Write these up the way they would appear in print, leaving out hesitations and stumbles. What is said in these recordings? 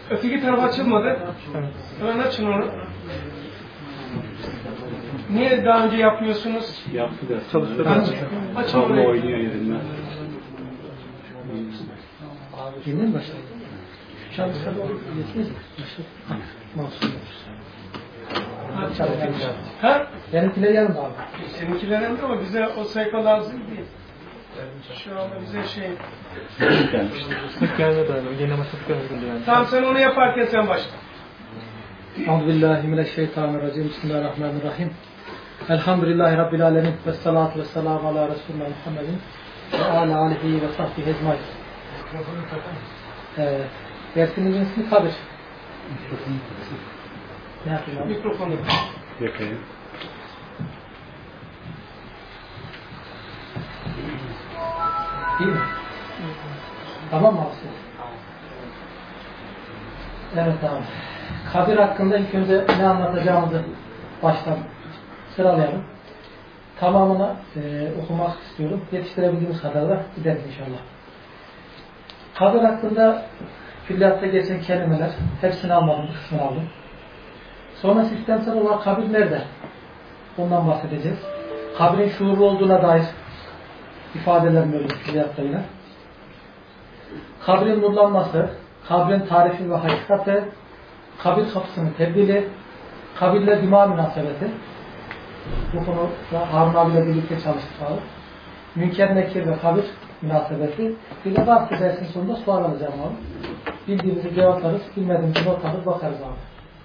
Öteki taraf açılmadı. Hemen açın onu. Niye daha önce yapmıyorsunuz? Yaptı da. Açın orayı. Oynuyor yerinden. Yeni mi başladı? Şu an dışarıda yetmez mi? Masum. Ha? Benimkiler yarın abi. Seninkiler hem de ama bize o sayfa lazım değil. Şu anda bize şey... Sık gelmedi abi. Yeni ama sık gelmedi yani. Tamam sen onu yaparken sen başla. Euzubillahimineşşeytanirracim. Bismillahirrahmanirrahim. Elhamdülillahi Rabbil alemin. Vessalatu vesselamu ala Resulullah Muhammedin. Ve ala alihi ve sahbihi ecmaîn. Dersimizin ismi Kabir. Ne yapayım abi? Mikrofonu. Yakayım. Değil mi? Tamam mı abi? Evet abi. Kabir hakkında ilk önce ne anlatacağımızı baştan sıralayalım. Tamamını okumak istiyorum. Yetiştirebildiğimiz kadar da gideriz inşallah. Kabir hakkında külliyatta geçen kelimeler, hepsini almadım, bir kısmını aldım. Sonra sistemsel olarak kabir nerede? Ondan bahsedeceğiz. Kabrin şuurlu olduğuna dair ifadeler mevcut külliyatta yine. Kabrin nurlanması, kabrin tarifi ve hakikati, kabir kapısının tebdili, kabirle dima münasebeti. Bu konuda Harun abiyle birlikte çalıştık abi. Münker, Nekir ve kabir münasebeti. Bir de varsa dersin sonunda sual alacağım abi. Bildiğimizi cevaplarız, bilmediğimizi not alır, bakarız abi.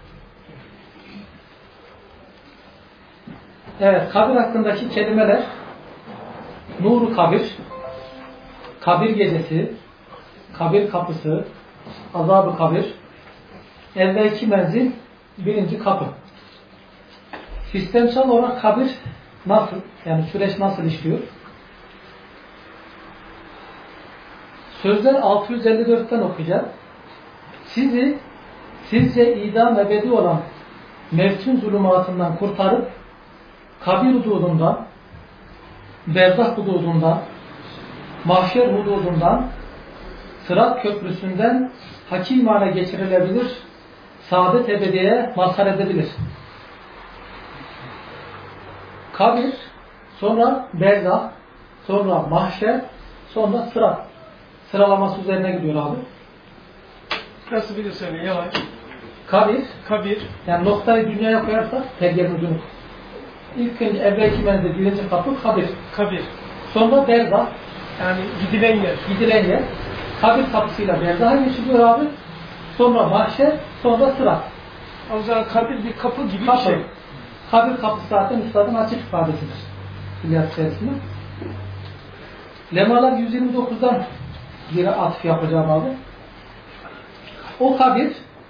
Evet, kabir hakkındaki kelimeler: nuru kabir, kabir gecesi, kabir kapısı, azab-ı kabir, evvelki menzil, birinci kapı. Sistemsel olarak kabir nasıl? Yani süreç nasıl işliyor? Sözler 654'ten okuyacağım. Sizce idam ebedi olan mevtün zulümatından kurtarıp kabir hududundan, berzah hududundan, mahşer hududundan, Sırat köprüsünden hakimane geçirilebilir, saadet ebediye mazhar edebilir. Kabir, sonra berzah, sonra mahşer, sonra sırat. Sıralaması üzerine gidiyor abi. Nasıl bir söyle yavaş. Kabir, yani noktayı dünyaya koyarsak tergenin ucunu. İlk önce evvelki menzil, birinci kapı kabir. Sonra berzah, yani gidilen yer. Kabir kapısıyla berzaha geçiliyor abi. Sonra mahşer, sonra sırat. O zaman kabir bir kapı gibi bir şey. Kabir kapısı zaten üstadın açık ifadesidir. İlyas içerisinde. Lemalar 129'dan bir atıf yapacağım abi. O kabir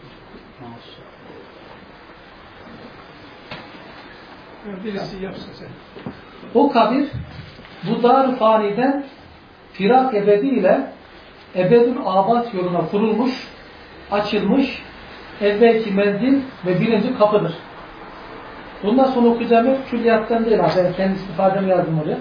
birisi yapsın sen. O kabir bu dar-ı faniden firak ebedi ile ebedül abat yoluna kurulmuş, açılmış evvelki menzil ve birinci kapıdır. Bundan sonra okuyacağım hep külliyattan değil abi. Ben kendi istifademi yazdım oraya.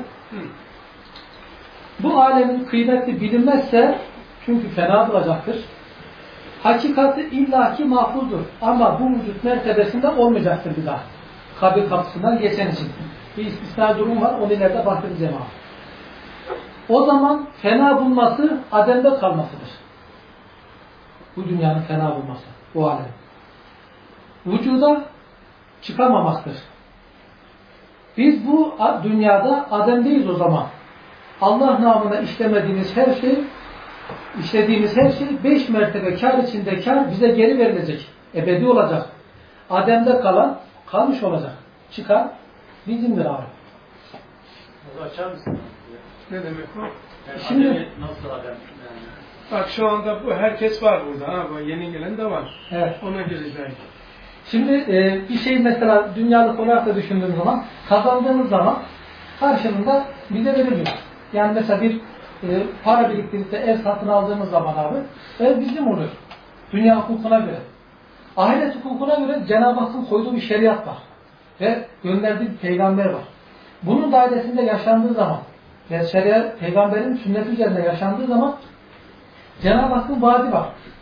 Bu alemin kıymeti bilinmezse çünkü fena bulacaktır. Hakikati illaki mahfuzdur. Ama bu vücut mertebesinde olmayacaktır bir daha. Kabir kapısından geçen için. Bir istisna durum var. Onu ileride bahsedeceğim abi. O zaman fena bulması ademde kalmasıdır. Bu dünyanın fena bulması. Bu alem. Vücuda çıkamamaktır. Biz bu dünyada ademdeyiz o zaman. Allah namına işlemediğimiz her şey, işlediğimiz her şey 5 mertebe kâr içinde kâr bize geri verilecek. Ebedi olacak. Ademde kalan kalmış olacak. Çıkan bizimdir abi. Bunu açar mısın? Ne demek o? Yani Şimdi nasıl adem? Yani. Bak şu anda bu herkes var burada. Ha, bu yeni gelen de var. evet. Ona gireceğiz. Şimdi bir şey mesela dünyalık olarak da düşündüğümüz zaman kazandığımız zaman karşılığında bize veriliyor. Yani mesela bir para biriktirip de ev satın aldığımız zaman abi ev bizim oluyor. Dünya hukukuna göre. Ahiret hukukuna göre Cenab-ı Hakk'ın koyduğu bir şeriat var. Ve gönderdiği bir peygamber var. Bunun dairesinde yaşandığı zaman ve şeriat peygamberin sünneti üzerinde yaşandığı zaman Cenab-ı Hakk'ın vaadi var.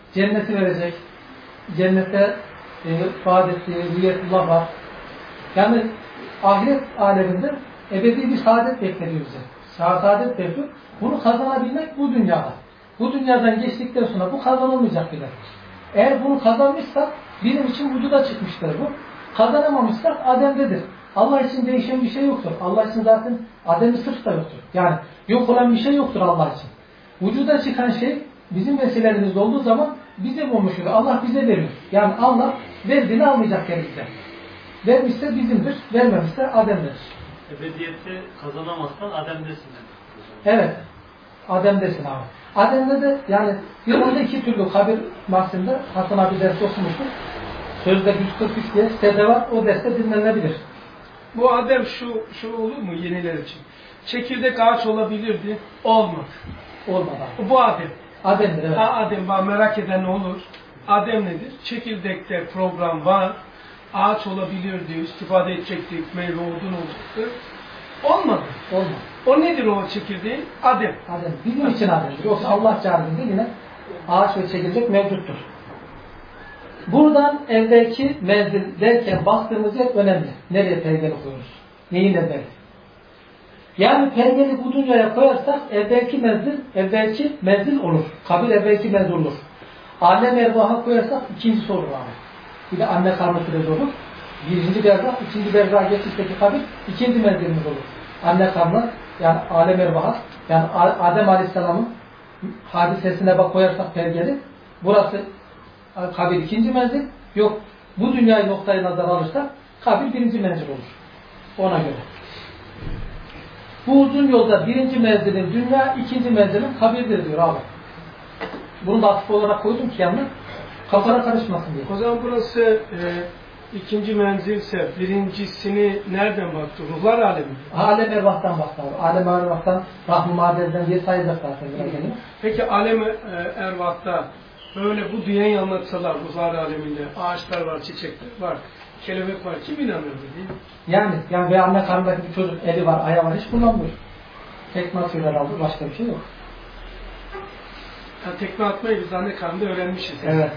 cenneti verecek. Cennette vaat ettiği rüyetullah var. Yani ahiret aleminde ebedi bir saadet bekleniyor bize. Saadet bekliyor. Bunu kazanabilmek bu dünyada. Bu dünyadan geçtikten sonra bu kazanılmayacak bile. Eğer bunu kazanmışsak bizim için vücuda çıkmıştır bu. Kazanamamışsak Adem'dedir. Allah için değişen bir şey yoktur. Allah için zaten Adem'i sırf da yoktur. Yani yok olan bir şey yoktur Allah için. Vücuda çıkan şey bizim vesilemizde olduğu zaman bize bulmuştur. Allah bize veriyor. Yani Allah verdiğini almayacak elimizden. Vermişse bizimdir, vermemişse Adem'dir. Ebediyette kazanamazsan Adem'desin. Evet. Adem'desin abi. Adem'de de yani bir onda iki türlü kabir mahzinde Hasan abi dersi okumuştur. Sözde 143 diye sitede var. O derste dinlenebilir. Bu Adem şu olur mu yeniler için? Çekirdek ağaç olabilirdi. Olmadı. Olmadı abi. Bu Adem. Adem'dir evet. Adem var, merak eden olur. Adem nedir? Çekirdekte program var. Ağaç olabilirdi, istifade edecektik, meyve odun olacaktı. Olmadı. Olmadı. O nedir o çekirdeği? Adem. Adem. Bizim için Adem. Yoksa Allah çağrısında yine ağaç ve çekirdek mevcuttur. Buradan evvelki menzil derken baktığımız yer önemli. Nereye pergeli koyuyoruz? Neyin evvel? Yani pergeli bu dünyaya koyarsak evvelki menzil olur. Kabir evvelki menzil olur. Alem ervaha koyarsak ikincisi olur abi. Bir de anne karnı süreci olur. Birinci berzah, ikinci berzah geçişteki kabir ikinci menzilimiz olur. Anne karnı yani alem ervaha yani Adem Aleyhisselam'ın hadisesine bak koyarsak pergeli burası kabir ikinci menzil. Yok bu dünyayı noktayı nazar alırsak kabir birinci menzil olur. Ona göre. Bu uzun yolda birinci menzilin dünya, ikinci menzilin kabirdir diyor abi. Bunu da atıf olarak koydum ki yanına kafana karışmasın diye. O zaman burası ikinci menzilse birincisini nereden baktı? Ruhlar alemi. Alem ervahtan baktı abi. Alem ervahtan Rahm-ı Mader'den diye sayacak zaten. Peki alem ervahta böyle bu dünyayı anlatsalar ruhlar aleminde ağaçlar var, çiçekler var, kelebek var. Kim inanırdı değil mi? Yani ve anne karnındaki bir çocuk eli var, ayağı var hiç kullanmıyor. Tekme atıyorlar aldı. Başka bir şey yok. Yani tekme atmayı biz anne karnında öğrenmişiz. Evet.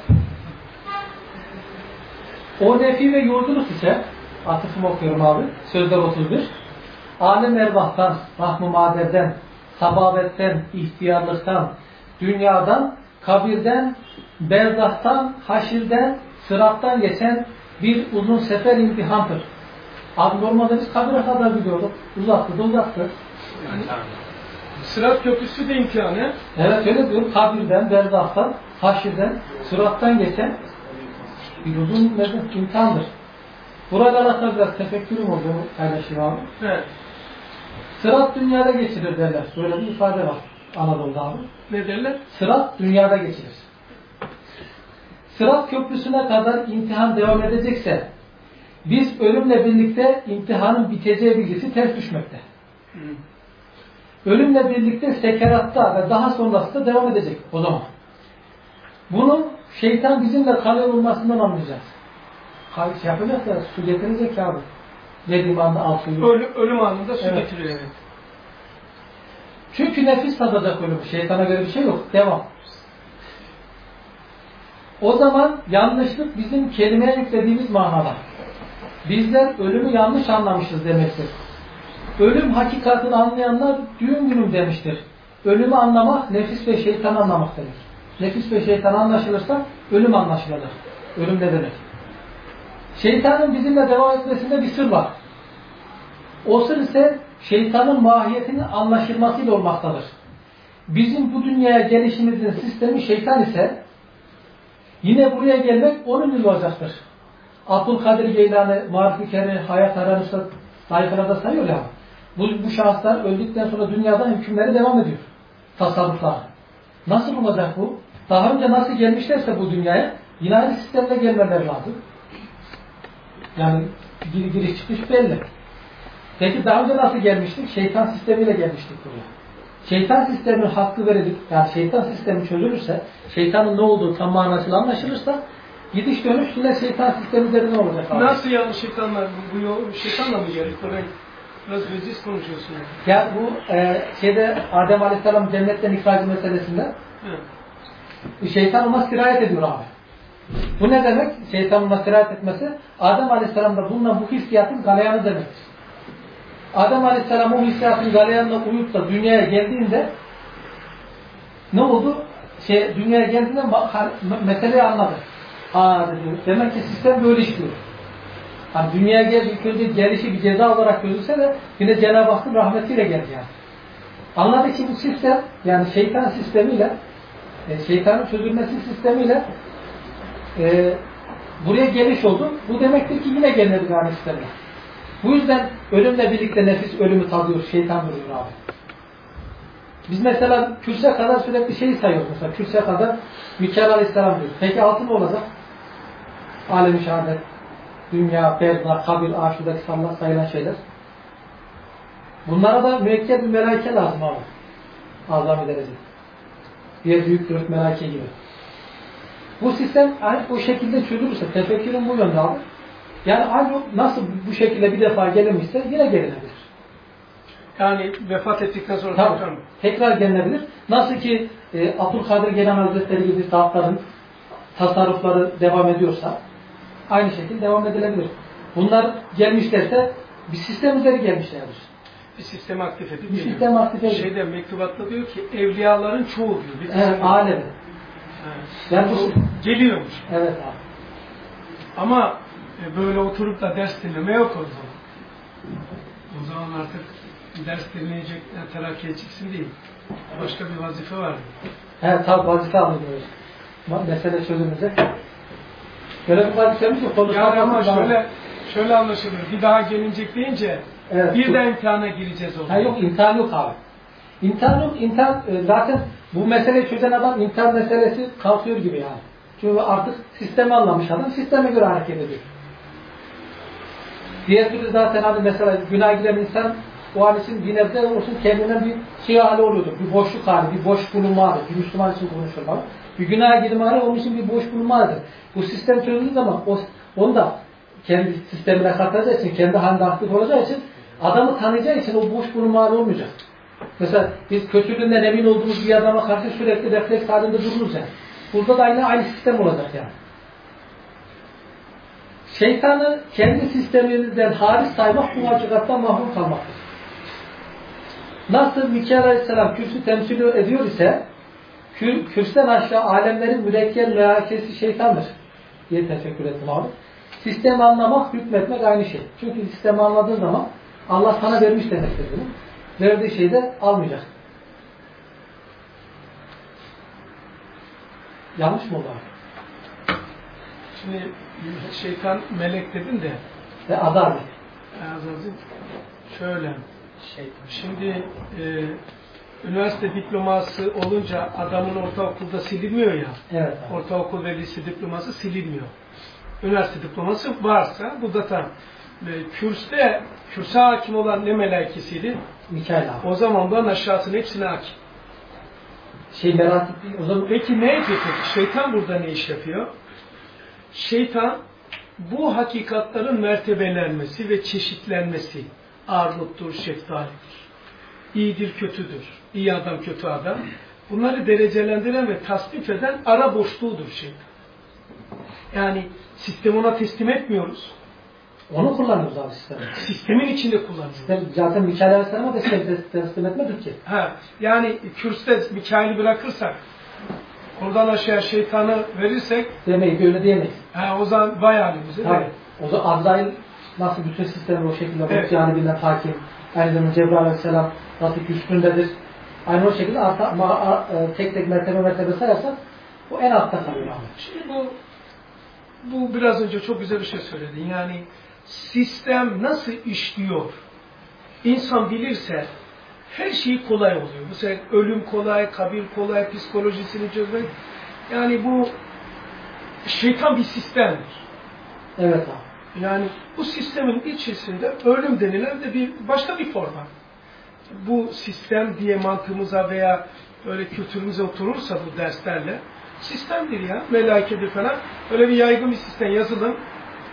O nefi ve yurduluk ise atıfımı okuyorum abi. Sözler 31. Alem ervahtan, Rahm-ı Mader'den, sababetten, ihtiyarlıktan, dünyadan, kabirden, berzahtan, haşirden, sırattan geçen bir uzun sefer imtihandır. Abi normalde biz kabire kadar gidiyorduk. Uzattı da uzattı. Yani, Sırat köprüsü de imtihanı. Evet öyle diyorum. Kabirden, berzahtan, haşirden, sırattan geçen bir uzun imtihandır. Burada alakalı biraz tefekkürüm olduğunu paylaşayım abi. Evet. Sırat dünyada geçilir derler. Böyle bir ifade var Anadolu'da abi. Ne derler? Sırat dünyada geçilir. Sırat köprüsüne kadar imtihan devam edecekse biz ölümle birlikte imtihanın biteceği bilgisi ters düşmekte. Ölümle birlikte sekeratta ve daha sonrası da devam edecek o zaman. Bunu şeytan bizimle kalıyor olmasından anlayacağız. Şey yapacak da su getirecek abi. Dediğim anda al suyu. Ölüm anında su Evet. getiriyor evet. Çünkü nefis tadacak ölümü. Şeytana göre bir şey yok. Devam. O zaman yanlışlık bizim kelimeye yüklediğimiz manada. Bizler ölümü yanlış anlamışız demektir. Ölüm hakikatini anlayanlar düğün günüm demiştir. Ölümü anlamak nefis ve şeytan anlamak demek. Nefis ve şeytan anlaşılırsa ölüm anlaşılır. Ölüm ne demek? Şeytanın bizimle devam etmesinde bir sır var. O sır ise şeytanın mahiyetinin anlaşılmasıyla olmaktadır. Bizim bu dünyaya gelişimizin sistemi şeytan ise yine buraya gelmek onun yolu olacaktır. Abdülkadir Geylani, Marif-i Keri, Hayat Aranış'ta sayfalarda sayıyor ya. Bu şahıslar öldükten sonra dünyada hükümleri devam ediyor. Tasarruflar. Nasıl olacak bu? Daha önce nasıl gelmişlerse bu dünyaya yine aynı sistemle gelmeleri lazım. Yani giriş çıkış belli. Peki daha önce nasıl gelmiştik? Şeytan sistemiyle gelmiştik buraya. Şeytan sistemin hakkı verilip, yani şeytan sistemi çözülürse, şeytanın ne olduğu tam manasıyla anlaşılırsa, gidiş dönüş yine şeytan sistemi üzerinde olacak. Abi. Nasıl yani şeytanlar? Bu yol şeytanla mı geldik? Orayı biraz veciz konuşuyorsun. Ya bu Adem Aleyhisselam cennetten ihracı meselesinde Evet. Şeytan ona sirayet ediyor abi. Bu ne demek? Şeytanın ona sirayet etmesi, Adem Aleyhisselam'da bulunan bu hissiyatın galeyanı demektir. Adem Aleyhisselam o hissiyatın galeyanına uyup da dünyaya geldiğinde ne oldu? Dünyaya geldiğinde meseleyi anladı. Dedi. Demek ki sistem böyle işliyor. Hani dünyaya geldiği önce gelişi bir ceza olarak gözükse de yine Cenab-ı Hakk'ın rahmetiyle geldi yani. Anladı ki bu sistem, yani şeytan sistemiyle, şeytanın çözülmesi sistemiyle buraya geliş oldu. Bu demektir ki yine gelinebilir aynı sistemle. Bu yüzden ölümle birlikte nefis ölümü tadıyor, şeytan duruyor abi. Biz mesela kürse kadar sürekli şeyi sayıyoruz mesela. Kürse kadar Mikail Aleyhisselam diyoruz. Peki altı ne olacak? Alem-i şehadet, dünya, berzah, kabir, aşuradaki sallah sayılan şeyler. Bunlara da müekked bir melaike lazım abi. Azami derece. Diğer büyük dört melaike gibi. Bu sistem ancak o şekilde çözülürse, tefekkürün bu yönde abi. Yani ancak nasıl bu şekilde bir defa gelinmişse yine gelinebilir. Yani vefat ettikten sonra tekrar gelinebilir. Nasıl ki Abdülkadir Geylani Hazretleri gibi zatların tasarrufları devam ediyorsa aynı şekilde devam edilebilir. Bunlar gelmişlerse bir sistem üzeri gelmişlerdir. Bir sistemi aktif edip bir sistemi aktif edip. Şeyde mektubatta diyor ki evliyaların çoğu diyor. Alemi. Yani geliyormuş. Evet abi. Ama böyle oturup da ders dinleme yok o zaman. O zaman artık ders dinleyecek, terakkiye çıksın değil. Başka bir vazife var. Evet tabi vazife alıyoruz. Mesele çözümüze. Böyle bir vazifemiz yok. Yani ama şöyle anlaşılıyor. Bir daha gelinecek deyince evet, bir de imtihana gireceğiz o zaman. Yok imtihan yok abi. İmtihan yok. İmtihan zaten bu meseleyi çözen adam imtihan meselesi kalkıyor gibi yani. Çünkü artık sistemi anlamış adam sisteme göre hareket ediyor. Diğer türlü zaten hani mesela günah giren insan o an için bir nebze olsun kendinden bir şey hali oluyordur. Bir boşluk hali, bir boş bulunma hali. Bir Müslüman için konuşuyorum. Bir günah girme hali onun için bir boş bulunma halidir. Bu sistem çözüldüğü zaman onu da kendi sistemine katacağı için, kendi halinde aktif olacağı için adamı tanıyacağı için o boş bulunma hali olmayacak. Mesela biz kötülüğünden emin olduğumuz bir adama karşı sürekli refleks halinde dururuz yani. Burada da aynı sistem olacak yani. Şeytanı kendi sistemimizden hariç saymak bu hakikattan mahrum kalmaktır. Nasıl Mikail Aleyhisselam kürsü temsil ediyor ise kürsten aşağı alemlerin mürekkep melaikesi şeytandır diye tefekkür ettim abi. Sistemi anlamak, hükmetmek aynı şey. Çünkü sistemi anladığın zaman Allah sana vermiş demektir bunu. Verdiği şeyi de almayacak. Yanlış mı oldu abi? Şimdi şeytan melek dedin de Azazil. Azazil şöyle şimdi üniversite diploması olunca adamın ortaokulda silinmiyor ya. Evet abi. Ortaokul ve lise diploması silinmiyor. Üniversite diploması varsa bu da tam. Kürse hakim olan ne melaikesiydi? Mikail abi. O zamandan aşağısının hepsine hakim. Merak ettiğim o zaman. Peki ne yapıyor peki? Şeytan burada ne iş yapıyor? Şeytan bu hakikatların mertebelenmesi ve çeşitlenmesi. Armuttur, şeftalidir. İyidir, kötüdür. İyi adam, kötü adam. Bunları derecelendiren ve tasnif eden ara boşluğudur şeytan. Yani sistemi ona teslim etmiyoruz. Onu kullanıyoruz abi sistemi. Sistemin içinde kullanıyoruz. Zaten Mikail Aleyhisselam'a da teslim etmedik ki. Yani kürste Mikail'i bırakırsak, oradan aşağı şeytanı verirsek demeyi ki öyle diyemeyiz. O zaman vay halimize de. O zaman Azrail nasıl bütün sistemi o şekilde evet. Yani birine hakim. Aynı zamanda Cebrail Aleyhisselam nasıl üstündedir. Aynı o şekilde tek tek mertebe sayarsak bu en altta kalıyor abi. Şimdi bu biraz önce çok güzel bir şey söyledin. Yani sistem nasıl işliyor? İnsan bilirse her şey kolay oluyor. Mesela ölüm kolay, kabir kolay, psikolojisini çözmek. Yani bu şeytan bir sistemdir. Evet abi. Yani bu sistemin içerisinde ölüm denilen de başka bir form var. Bu sistem diye mantığımıza veya böyle kültürümüze oturursa bu derslerle sistemdir ya, melaikedir falan. Öyle bir yaygın bir sistem yazılım.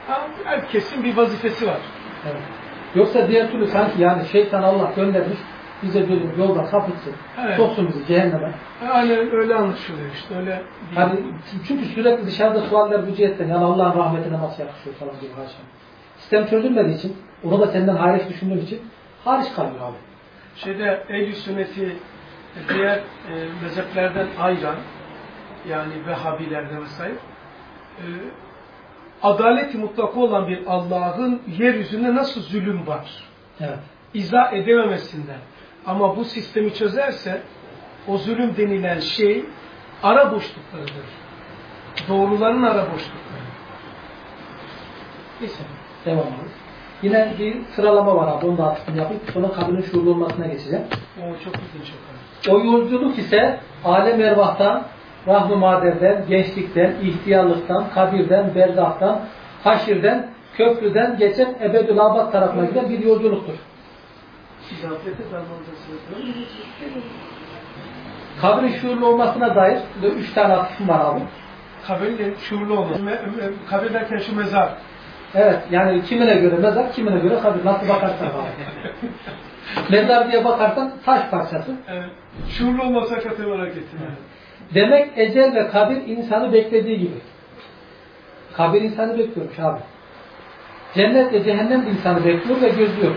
Herkesin bir vazifesi var. Evet. Yoksa diğer türlü sanki yani şeytan Allah göndermiş, bize bir yolda kapıtsın, Evet. soksun bizi cehenneme. Aynen öyle anlaşılıyor işte. Öyle Hani çünkü sürekli dışarıda sualler bu cihetten, yani Allah'ın rahmetine nasıl yakışıyor falan gibi haşa. Sistem çözülmediği için, onu da senden hariç düşündüğüm için hariç kalıyor abi. Ehl-i Sünneti diğer mezheplerden ayıran, yani Vehhabilerde vesaire, adaleti mutlaka olan bir Allah'ın yeryüzünde nasıl zulüm var? Evet. İzah edememesinden. Ama bu sistemi çözerse o zulüm denilen şey ara boşluklarıdır. Doğruların ara boşlukları. Neyse. Devam edelim. Yine bir sıralama var abi. Onu da atıfını yapayım. Sonra kabrin şuurlu olmasına geçeceğim. O çok ilginç. O yolculuk ise alem ervahtan, rahm-ı maderden, gençlikten, ihtiyarlıktan, kabirden, berzahtan, haşirden, köprüden geçen ebedül abad tarafına giden bir yolculuktur. Kabrin şuurlu olmasına dair 3 tane atıfım var abi. Kabirlerin şuurlu olması. Kabir derken şu mezar. Evet, yani kimine göre mezar, kimine göre kabir. Nasıl bakarsan abi. Mezar diye bakarsan taş parçası. Evet. Şuurlu olmasa hakikaten merak ettim. Yani. Demek ecel ve kabir insanı beklediği gibi. Kabir insanı bekliyormuş abi. Cennet ve cehennem insanı bekliyor ve gözlüyor.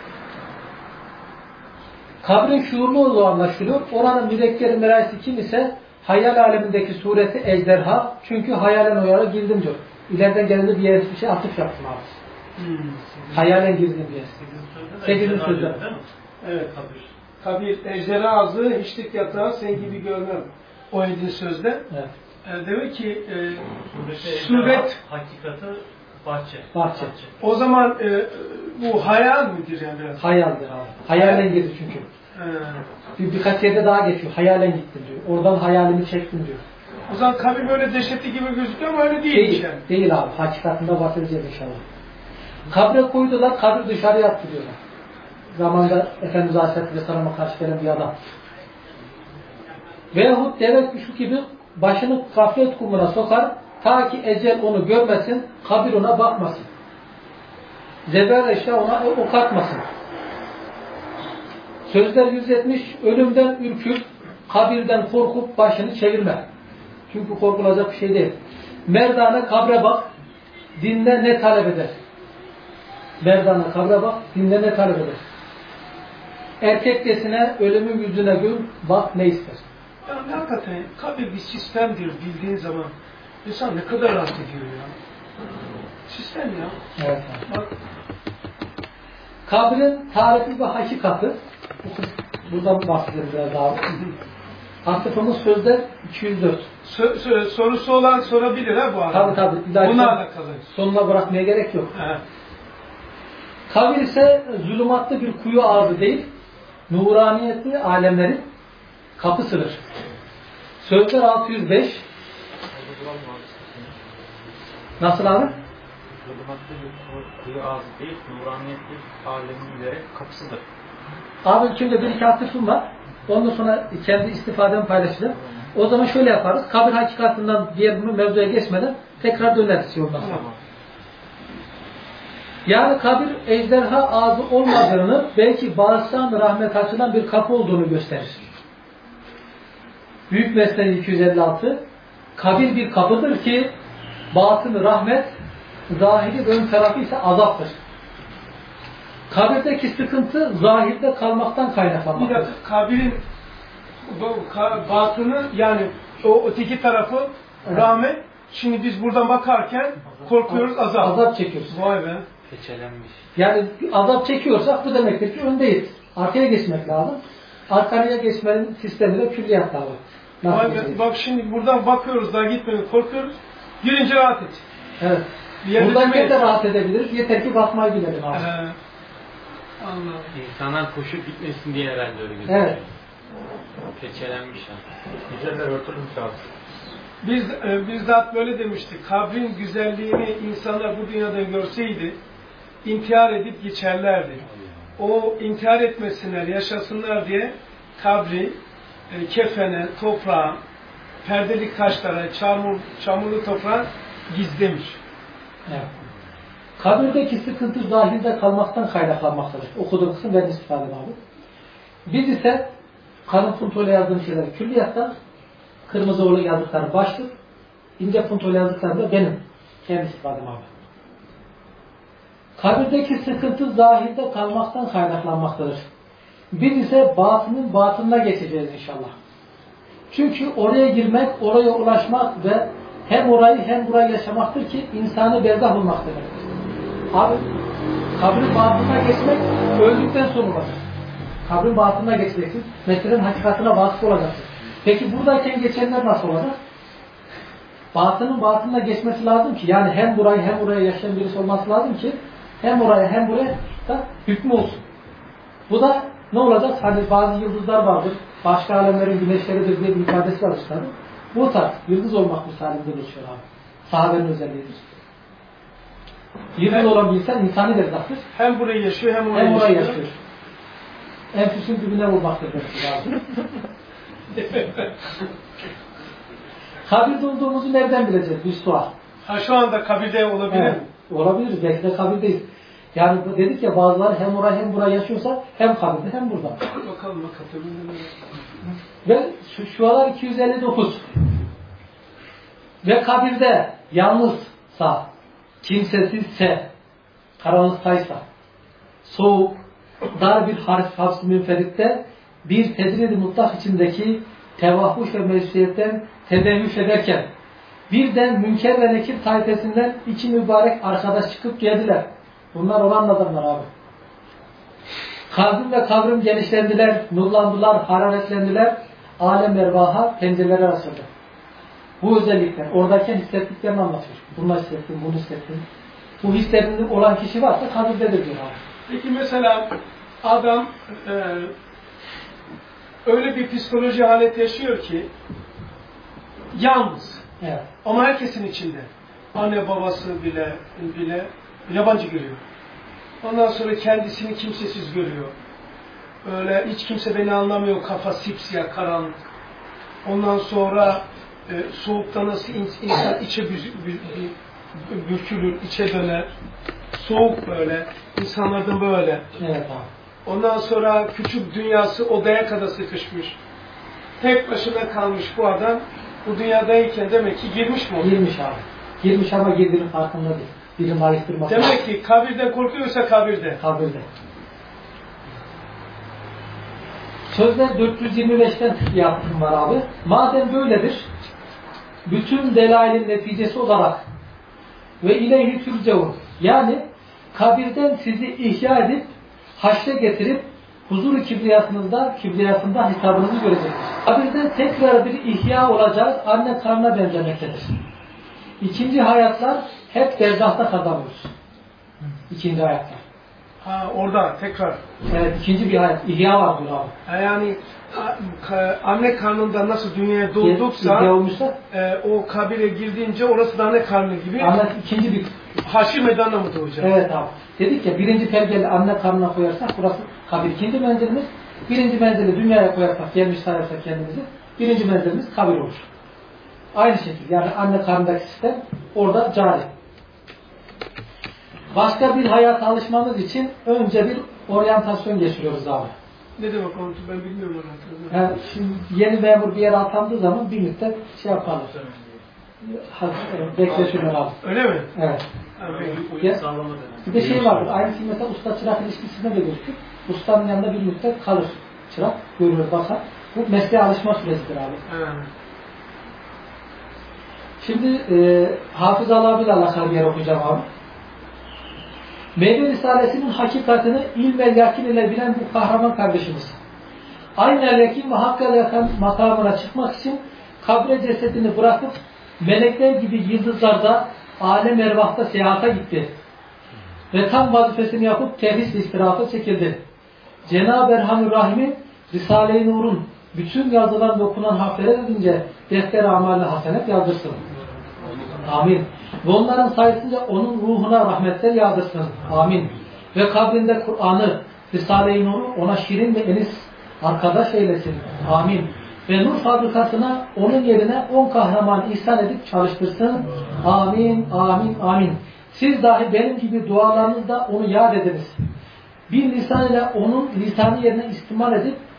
Kabrin şuurlu olduğu anlaşılıyor. Oranın mürekkeri merayisi kim ise hayal alemindeki sureti ejderha. Çünkü hayalen o yara girdim diyor. İleriden geldiğinde bir yere bir şey atıf yaptım abi. Hayalen girdim bir yere. 8. sözde. Evet. Kabir, ejderha ağzı, hiçlik yatağı, sen gibi görmem. O 7. sözde. Evet. Demek ki suret hakikati bahçe. O zaman bu hayal midir yani biraz? Hayaldir abi. Hayalen girdi çünkü. Birkaç yerde daha geçiyor. Hayalen gittim diyor. Oradan hayalimi çektim diyor. O zaman kabir böyle dehşetli gibi gözüküyor ama öyle değil yani. Değil abi. Hakikatinde bahsedeceğiz inşallah. Kabre koydular, kabri dışarıya attı diyorlar. Zamanında Efendimiz Aleyhisselatü Vesselam'a karşı gelen bir adam. Veyahut deve kuşu gibi başını gaflet kumuna sokar, ta ki ecel onu görmesin, kabir ona bakmasın. Zeber eşya ona ok atmasın. Sözler 170, ölümden ürküp, kabirden korkup başını çevirme. Çünkü korkulacak bir şey değil. Merdane kabre bak, dinde ne talep eder? Merdane kabre bak, dinde ne talep eder? Erkekçesine ölümün yüzüne gül, bak ne ister? Yani hakikaten kabir bir sistemdir bildiğin zaman. İnsan ne kadar rahat ediyor ya. Sistem ya. Evet. Bak. Kabrin tarifi ve hakikati, buradan bahsedelim biraz daha. Atıfımız sözde 204. Sorusu olan sorabilir ha bu arada. Tabii. Buna alakalı. Sonuna bırakmaya gerek yok. Evet. Kabir ise zulümatlı bir kuyu ağzı değil, nuraniyetli alemlerin kapısıdır. Sözler 605. Nasıl abi? Zulümatlı bir kuyu ağzı değil, nuraniyetli alemlerin kapısıdır. Abi şimdi bir iki atıfım var. Ondan sonra kendi istifademi paylaşacağım. O zaman şöyle yaparız. Kabir hakikatinden diğer bunu mevzuya geçmeden tekrar döneriz yoldan sonra. Yani kabir ejderha ağzı olmadığını, belki bağıştan rahmet açılan bir kapı olduğunu gösterir. Büyük Mesnevi 256. Kabir bir kapıdır ki batını rahmet, zahiri ve ön tarafı ise azaptır. Kabirdeki sıkıntı zahirde kalmaktan kaynaklanmaktadır. Bir dakika, kabirin batını yani o öteki tarafı rahmet. Şimdi biz buradan bakarken korkuyoruz, azap. Azap çekiyoruz. Vay be. Keçelenmiş. Yani azap çekiyorsak bu demektir ki öndeyiz. Arkaya geçmek lazım. Arkaya geçmenin sistemi de külliyat lazım. Vay be. Bak şimdi buradan bakıyoruz, daha gitmeye korkuyoruz. Girince rahat et. Evet. Buradan de rahat edebiliriz. Yeter ki bakmayı bilelim abi. Allah. İnsanlar koşup gitmesin diye herhalde öyle gözüküyor. Evet. Keçelenmiş ha. Güzeller örtülmüş abi. Biz bizzat böyle demiştik. Kabrin güzelliğini insanlar bu dünyada görseydi intihar edip geçerlerdi. O intihar etmesinler, yaşasınlar diye kabri kefene, toprağa, perdeli taşlara, çamurlu toprağa gizlemiş. Evet. Kabirdeki sıkıntı zahirde kalmaktan kaynaklanmaktadır. Okuduğum kısım ben istifadem abi. Biz ise kalın puntoyla yazdığım şeyleri külliyattan, kırmızı oğlu yazdıkları başlık, ince puntoyla yazdıkları da benim kendi ifadim abi. Kabirdeki sıkıntı zahirde kalmaktan kaynaklanmaktadır. Biz ise batının batınına geçeceğiz inşallah. Çünkü oraya girmek, oraya ulaşmak ve hem orayı hem burayı yaşamaktır ki insanı berzah bulmaktır. Abi, kabrin batınına geçmek öldükten sonra olacak. Kabrin batınına geçeceksin. Meselenin hakikatine vasıf olacaksın. Peki buradayken geçenler nasıl olacak? Batının batınına geçmesi lazım ki, yani hem burayı hem buraya yaşayan birisi olması lazım ki hem oraya hem buraya da hükmü olsun. Bu da ne olacak? Hani bazı yıldızlar vardır. Başka alemlerin güneşleridir diye bir ifadesi var işte. Bu tarz yıldız olmak misalinde geçiyor abi. Sahabenin özelliğidir. Yıldız olan bir insan insani derzaktır. Hem burayı yaşıyor hem orayı yaşıyor. Enfüsün dibine vurmaktır belki lazım. Kabirde olduğumuzu nereden bileceğiz? Bir sual. Ha, şu anda kabirde olabilir mi? Olabilir. Belki de kabirdeyiz. Yani dedik ya, bazıları hem oraya hem buraya yaşıyorsa hem kabirde hem burada. Bakalım. Ve şuralar 259. Ve kabirde yalnızsa, kimsesizse, karanlıktaysa, soğuk, dar bir haps-ı münferitte bir tedrir-i mutlak içindeki tevahhuş ve mevsiyetten tedevvüş ederken birden Münker ve Nekir tayfesinden iki mübarek arkadaş çıkıp geldiler. Bunlar olan adamlar abi. Kalbim ve kavrim genişlendiler, nurlandılar, hararetlendiler. Alem ervaha pencereleri açıldı. Bu özellikler oradayken hissettiklerini anlatıyor. Bunu hissettim, bunu hissettim. Bu hislerinde olan kişi varsa kabirdedir diyor abi. Peki mesela adam öyle bir psikoloji halet yaşıyor ki yalnız. Evet. Ama herkesin içinde. Anne babası bile yabancı görüyor. Ondan sonra kendisini kimsesiz görüyor. Öyle hiç kimse beni anlamıyor, kafa sipsiyah, karanlık. Ondan sonra soğukta nasıl insan içe bükülür, içe döner. Soğuk böyle, insanlardan böyle. Evet abi. Ondan sonra küçük dünyası odaya kadar sıkışmış. Tek başına kalmış bu adam. Bu dünyadayken demek ki girmiş mi o? Girmiş abi. Girmiş ama girdiğinin farkında değil. Bilim araştırması. Demek ki kabirden korkuyorsa kabirde. Kabirde. Sözler 425'ten yaptım var abi. Madem böyledir, bütün delailin neticesi olarak ve ileyhi türceun, yani kabirden sizi ihya edip haşre getirip huzur-u kibriyasında hesabınızı göreceksiniz. Kabirden tekrar bir ihya olacağız, anne karnına benzemektedir. İkinci hayatlar hep berzahta kazanıyoruz. İkinci hayatlar. Ha, orada tekrar. Evet, ikinci bir hayat. İhya var diyor abi. Yani anne karnında nasıl dünyaya doğduksa o kabire girdiğince orası da anne karnı gibi. Anne ikinci bir haşir meydanına mı doğacak? Evet abi. Dedik ya, birinci pergeli anne karnına koyarsak burası kabir. İkinci menzilimiz, birinci menzili dünyaya koyarsak, gelmiş sayarsak kendimizi, birinci menzilimiz kabir olur. Aynı şekilde yani anne karnındaki sistem orada cari. Başka bir hayata alışmamız için önce bir oryantasyon geçiriyoruz abi. Ne demek onu ben bilmiyorum oryantasyon. Yani şimdi yeni memur bir yere atandığı zaman bir müddet şey yaparlar. Bekleşirler abi. Öyle mi? Evet. Bir de şey vardır. Aynı şey mesela usta-çırak ilişkisinde de gözükür. Ustanın yanında bir müddet kalır. Çırak görülür, bakar. Bu mesleğe alışma süresidir abi. Şimdi Hafız Alabi'yle alakalı bir yer okuyacağım abi. Meyve Risalesi'nin hakikatini ilmel yakin ile bilen bu kahraman kardeşimiz. Aynel yakin ve hakkal yakan makamına çıkmak için kabre cesedini bırakıp melekler gibi yıldızlarda alem ervahta seyahata gitti. Ve tam vazifesini yapıp tevhid istirafa çekildi. Cenab-ı Erhamü Rahim'in Risale-i Nur'un bütün yazılan ve okunan harflere edince defter-i amel-i hasenet yazdırsın. Amin. Ve onların sayesinde onun ruhuna rahmetler yağdırsın. Amin. Ve kabrinde Kur'an'ı, Risale-i Nur'u ona şirin ve enis arkadaş eylesin. Amin. Ve nur fabrikasına onun yerine 10 kahraman ihsan edip çalıştırsın. Amin, amin, amin. Siz dahi benim gibi dualarınızda onu yad ediniz. Bir lisan ile onun lisanı yerine istimal edip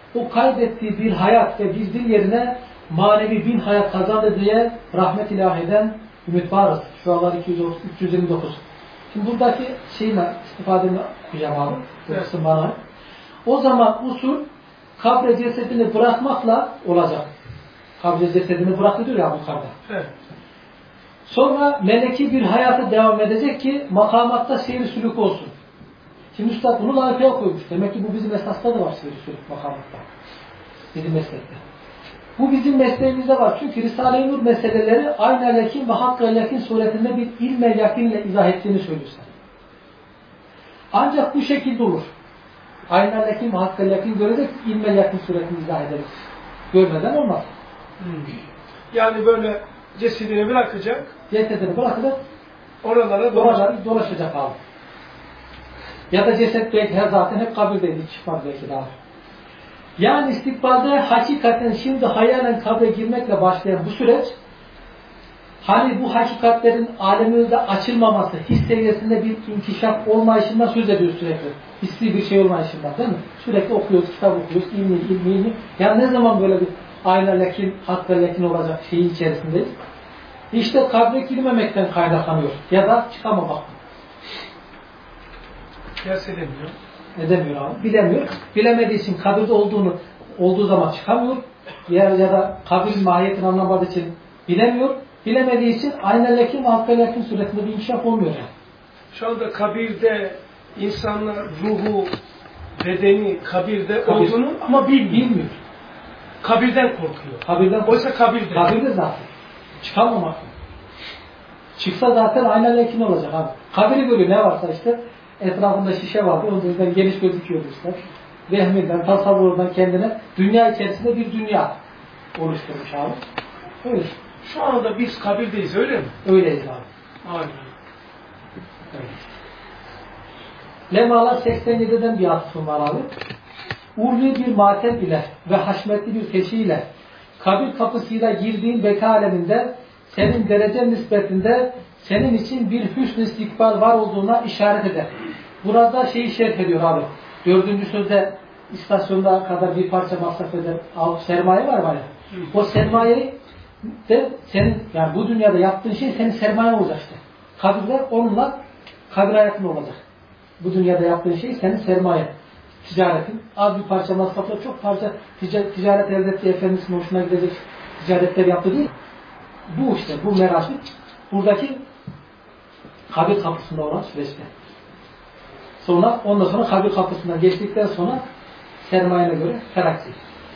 o kaybettiği bir hayat ve bir dil yerine manevi bin hayat kazandı diye rahmet ilahiden ümit varız. Şu anlar 329. Şimdi buradaki istifademi okuyacağım abi. Evet. Bana. O zaman usul kabre cesedini bırakmakla olacak. Kabre cesedini bıraktı diyor ya yukarıda. Evet. Sonra meleki bir hayata devam edecek ki makamatta seyir sülük olsun. Şimdi Üstad bunu layıkaya koymuş. Demek ki bu bizim esasda da var seyir sülük makamatta. Bizim meslekte. Bu bizim mesleğimizde var. Çünkü Risale-i Nur meseleleri aynı yakin ve hakka yakin suretinde bir ilme yakinle izah ettiğini söylüyorlar. Ancak bu şekilde olur. Aynı yakin ve hakka yakin görecek, ilme yakin suretini izah ederiz. Görmeden olmaz. Yani böyle cesedini bırakacak. Cesedini bırakacak. Oralara dolaşacak abi. Ya da ceset belki zaten hep kabirdeydi. Çıkmaz belki daha. Yani istikbalde hakikaten şimdi hayalen kabre girmekle başlayan bu süreç, hani bu hakikatlerin alemimizde açılmaması, his seviyesinde bir inkişaf olmayışından söz ediyoruz sürekli. Hissi bir şey olmayışından değil mi? Sürekli okuyoruz, kitap okuyoruz, ilmi. Yani ne zaman böyle bir ayna lekin, hakka lekin olacak şeyin içerisindeyiz? İşte kabre girmemekten kaynaklanıyor. Ya da çıkamamak. Kıyas edemiyor. Edemiyor abi. Bilemiyor. Bilemediği için kabirde olduğu zaman çıkamıyor. Ya da kabir mahiyetini anlamadığı için bilemiyor. Bilemediği için aynen lekin ve hakka lekin suretinde bir inkişaf olmuyor yani. Şu anda kabirde insanlar ruhu, bedeni kabirde olduğunu ama bilmiyor. Kabirden korkuyor. Oysa kabirde. Kabirde zaten. Çıkamamak. Çıksa zaten aynen lekin olacak abi. Kabiri görüyor ne varsa işte. Etrafında şişe vardı. O yüzden geniş gözüküyordu işte. Vehminden, tasavvurundan kendine dünya içerisinde bir dünya oluşturmuş abi. Öyle. Şu anda biz kabirdeyiz öyle mi? Öyleyiz abi. Aynen. Evet. Lemala 87'den bir atıfım var abi. Ulvi bir matem ile ve haşmetli bir teşiyle kabir kapısıyla girdiğin beka aleminde senin derece nispetinde senin için bir hüsn-i istikbal var olduğuna işaret eder. Burada şeyi şerh ediyor abi. 4. sözde istasyonda kadar bir parça masraf eder. Sermaye var ya. O sermayeyi de senin yani bu dünyada yaptığın şey senin sermayen olacak işte. Kabirler onunla kabir hayatın olacak. Bu dünyada yaptığın şey senin sermayen. Ticaretin. Az bir parça masrafla çok parça ticaret elde ettiği efendisinin hoşuna gidecek ticaretler yaptı değil. Bu işte bu merasim buradaki kabir kapısında olan süreçte. Ondan sonra kabir kapısından geçtikten sonra sermayene göre terakki.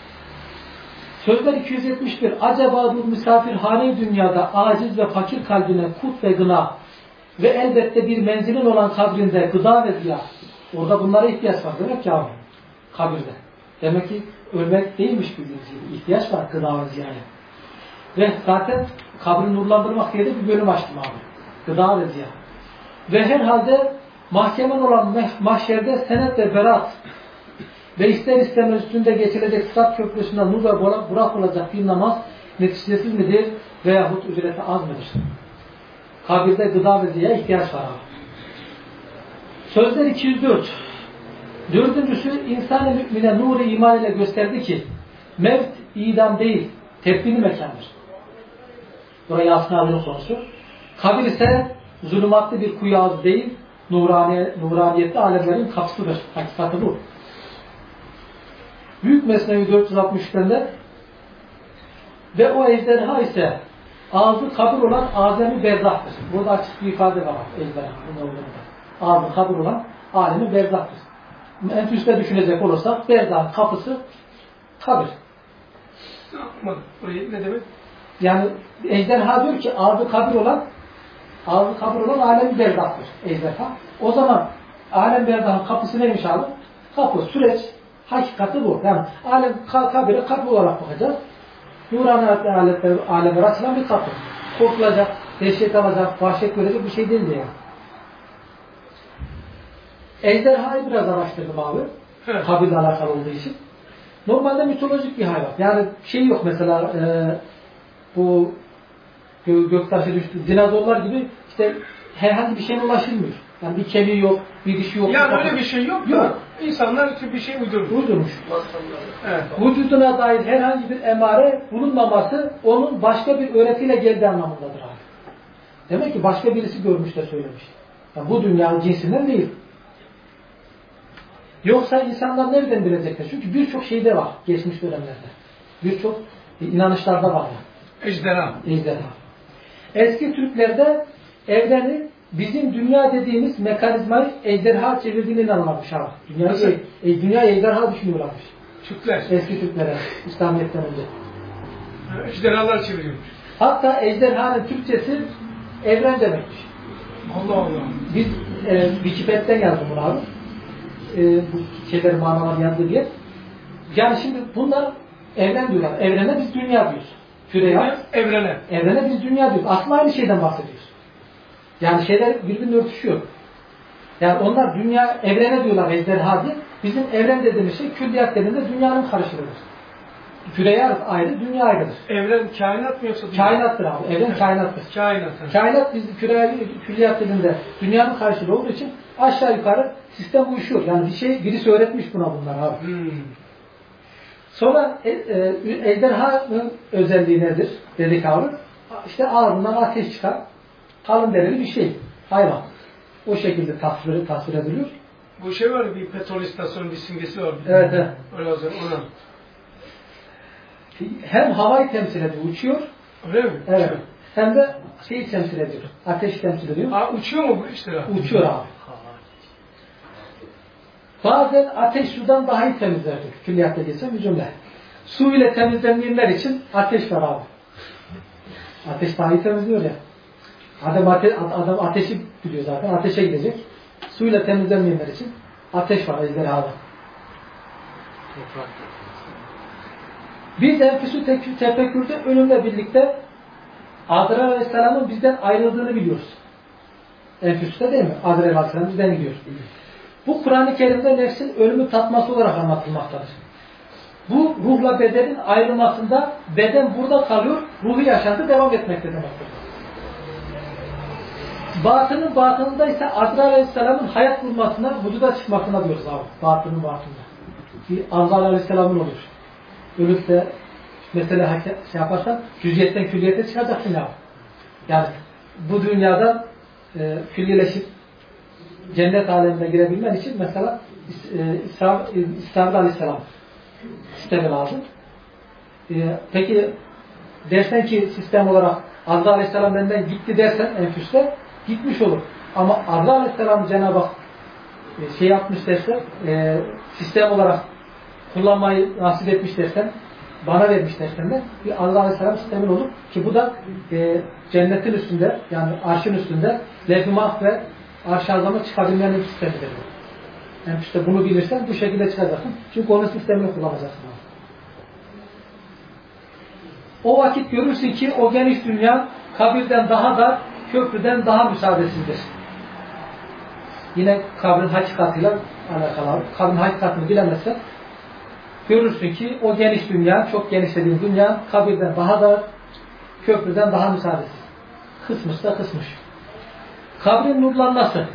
Sözler 271. Acaba bu misafirhane dünyada aciz ve fakir kalbine kut ve gına ve elbette bir menzilin olan kabrinde gıda ve ziya. Orada bunlara ihtiyaç var demek ki abi. Kabirde. Demek ki ölmek değilmiş bildiğiniz gibi. İhtiyaç var gıda ve ziyaya. Ve zaten kabri nurlandırmak diye de bir bölüm açtım abi. Gıda ve ziya. Ve herhalde mahkemen olan mahşerde senet ve berat ve ister istemez üstünde geçilecek Sırat Köprüsü'nde nur ve burak olacak bir namaz neticesiz midir veyahut ücreti az mıdır? Kabirde gıda ve ziya ihtiyaç var abi. Sözler 204. Dördüncüsü insan-ı mümine nur-u iman ile gösterdi ki mevt idam değil, tebdili mekandır. Buraya Yasin Ali'nin konusu. Kabir ise zulümatlı bir kuyu ağzı değil, nuraniyetli alemlerin kapısıdır. Hakikati bu. Büyük Mesnevi 463'ten de ve o ejderha ise ağzı kabir olan azami berzahtır. Burada açık bir ifade var ejderha. Ağzı kabir olan alemi berzahtır. En üstte düşünecek olursak berzahın kapısı kabir. Ne demek? Yani ejderha diyor ki ağzı kabir olan alem berzahtır ejderha. O zaman alem berzahın kapısı neymiş abi? Kapı, süreç, hakikati bu. Yani alem kabire kapı olarak bakacağız. Nurani alemler açılan bir kapı. Korkulacak, dehşet alacak, vahşet görecek bir şey değil yani. Ejderhayı biraz araştırdım abi. Kabirle alakalı olduğu için. Normalde mitolojik bir hayvan. Yani şey yok mesela bu göktaşı düştü. Dinozorlar gibi işte herhangi bir şeye ulaşılmıyor. Yani bir kemiği yok, bir dişi yok. Yani öyle bir şey yok da insanlar bir şey uydurmuş. Evet. Vücuduna dair herhangi bir emare bulunmaması onun başka bir öğretiyle geldiği anlamındadır abi. Demek ki başka birisi görmüş de söylemiş. Yani bu dünyanın cinsinden değil. Yoksa insanlar nereden bilecekler? Çünkü birçok şeyde var geçmiş dönemlerde. Birçok inanışlarda var. Ejderha. Eski Türklerde evreni bizim dünya dediğimiz mekanizmayı ejderha çevirdiğine inanılmış abi. Dünya ejderha düşünüyorlarmış. Türkler. Eski Türklere, İslamiyet'ten önce. Ejderhalar çeviriyormuş. Hatta ejderhanın Türkçesi evren demekmiş. Allah Allah. Biz Wikipedia'dan yazdım bunu abi. Bu şeylerin manaları yazdı diye. Yani şimdi bunlar evren diyorlar. Evrene biz dünya diyoruz. Küreye. Evrene biz dünya diyoruz. Aslında aynı şeyden bahsediyoruz. Yani şeyler birbirine örtüşüyor. Yani onlar dünya, evrene diyorlar ejderha diye. Bizim evren dediğimiz şey külliyat dediğinde dünyanın karşılığıdır. Küreye ayrı, dünya ayrıdır. Evren kainat mı yoksa dünya? Kainattır abi. Evren kainattır. Kainat biz külliyat dediğinde dünyanın karşılığı olduğu için aşağı yukarı sistem uyuşuyor. Yani birisi öğretmiş buna bunlar abi. Sonra ejderhanın özelliği nedir dedik abi. İşte ağzından ateş çıkar. Kalın derili bir şey. Hayvan. O şekilde tasvir ediliyor. Bu şey var, bir petrol istasyonu bir simgesi var. Evet. Öyle o zaman ona. Hem havayı temsil ediyor, uçuyor. Öyle mi? Evet. Uçuyor. Hem de şeyi temsil ediyor. Ateşi temsil ediyor. Uçuyor mu bu işte? Uçuyor abi. Bazen ateş sudan daha iyi temizler. Külliyatta geçen bir cümle. Su ile temizlenmeyenler için ateş var abi. Ateş daha iyi temizliyor ya. Adam ateşi biliyor zaten. Ateşe gidecek. Suyla temizlenmeyenler için ateş var ejderhada. Biz enfüsü tefekkürde ölümle birlikte Azrail Aleyhisselam'ın bizden ayrıldığını biliyoruz. Enfüs'te değil mi? Azrail Aleyhisselam bizden gidiyor. Bu Kur'an-ı Kerim'de nefsin ölümü tatması olarak anlatılmaktadır. Bu ruhla bedenin ayrılmasında beden burada kalıyor, ruhu yaşantı devam etmekte demektir. Batınında ise Azrail Aleyhisselam'ın hayat bulmasına, vücuda çıkmasına diyoruz abi. Batında. Bir Azrail Aleyhisselam'ın olur. Ölüp de mesela şey yaparsan cüziyetten külliyete çıkacaksın ya. Yani bu dünyadan külliyeleşip cennet alemine girebilmen için mesela İsrafil Aleyhisselam sistemi lazım. Peki dersen ki sistem olarak Azrail Aleyhisselam benden gitti dersen enfüste gitmiş olur. Ama Azrail Aleyhisselam Cenab-ı Hak şey yapmış derse sistem olarak kullanmayı nasip etmiş dersen bana vermiş dersen de bir Azrail Aleyhisselam sistemin olur ki bu da cennetin üstünde yani arşın üstünde levh-i mahve arş-ı azama çıkabilmenin bir sistemidir. Yani işte bunu bilirsen bu şekilde çıkacaksın. Çünkü onun sistemini kullanacaksın. O vakit görürsün ki o geniş dünya kabirden daha dar, köprüden daha müsaadesizdir. Yine kabrin hakikatıyla alakalı. Kabrin hakikatini bilemezsen görürsün ki o geniş dünya, çok geniş dediğin dünya kabirden daha dar, köprüden daha müsaadesiz. Kısmış da kısmış. Kabrin nurlanması.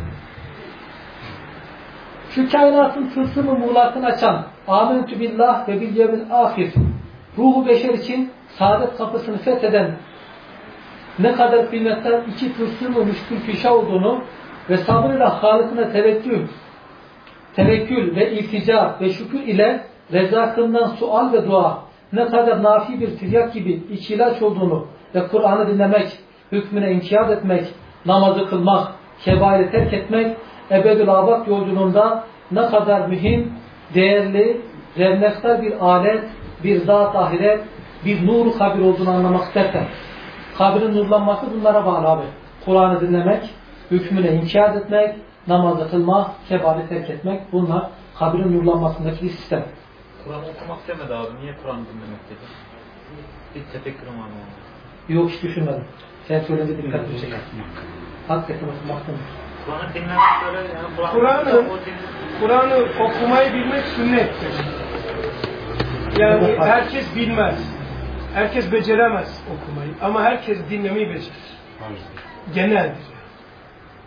Şu kainatın tılsımı muğlakını açan Âmentü billah ve bil yevmil âhir ruhu beşer için saadet kapısını fetheden ne kadar kıymetli iki tılsımı müşkül fişa olduğunu ve sabrıyla Halık'ına tevekkül ve iltica ve şükür ile rezakından sual ve dua ne kadar nafi bir tiryak gibi iç ilaç olduğunu ve Kur'an'ı dinlemek, hükmüne inkiyat etmek, namazı kılmak, kebairi terk etmek, ebedül abad yolculuğunda ne kadar mühim, değerli, revnektar bir alet, bir zat ahiret, bir nuru kabir olduğunu anlamak istersen, kabirin nurlanması bunlara bağlı abi. Kur'an'ı dinlemek, hükmüne inkiyat etmek, namazı kılmak, kebairi terk etmek, bunlar kabirin nurlanmasındaki bir sistem. Kur'an okumak demedi abi. Niye Kur'an dinlemek dedi? Bir tefekkürüm var mı? Yok hiç düşünmedim. Sen söyleyince dikkatimi çeker. Hakikaten okumak demek. Kur'an'ı dinlemek böyle yani Kur'an'ı okumayı bilmek sünnettir. Yani herkes bilmez. Herkes beceremez okumayı. Ama herkes dinlemeyi becerir. Geneldir.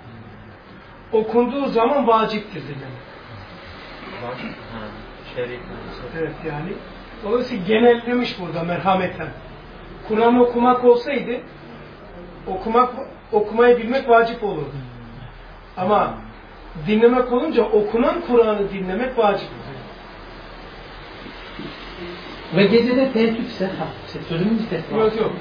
okunduğu zaman vaciptir dinlemek. Vacip. Şer'i. Evet yani. Dolayısıyla genellemiş burada merhameten. Kur'an okumak olsaydı okumayı bilmek vacip olurdu. Ama dinlemek olunca okunan Kur'an'ı dinlemek vacip. Ve gecede teheccüd ise sözümün istetme. Yok.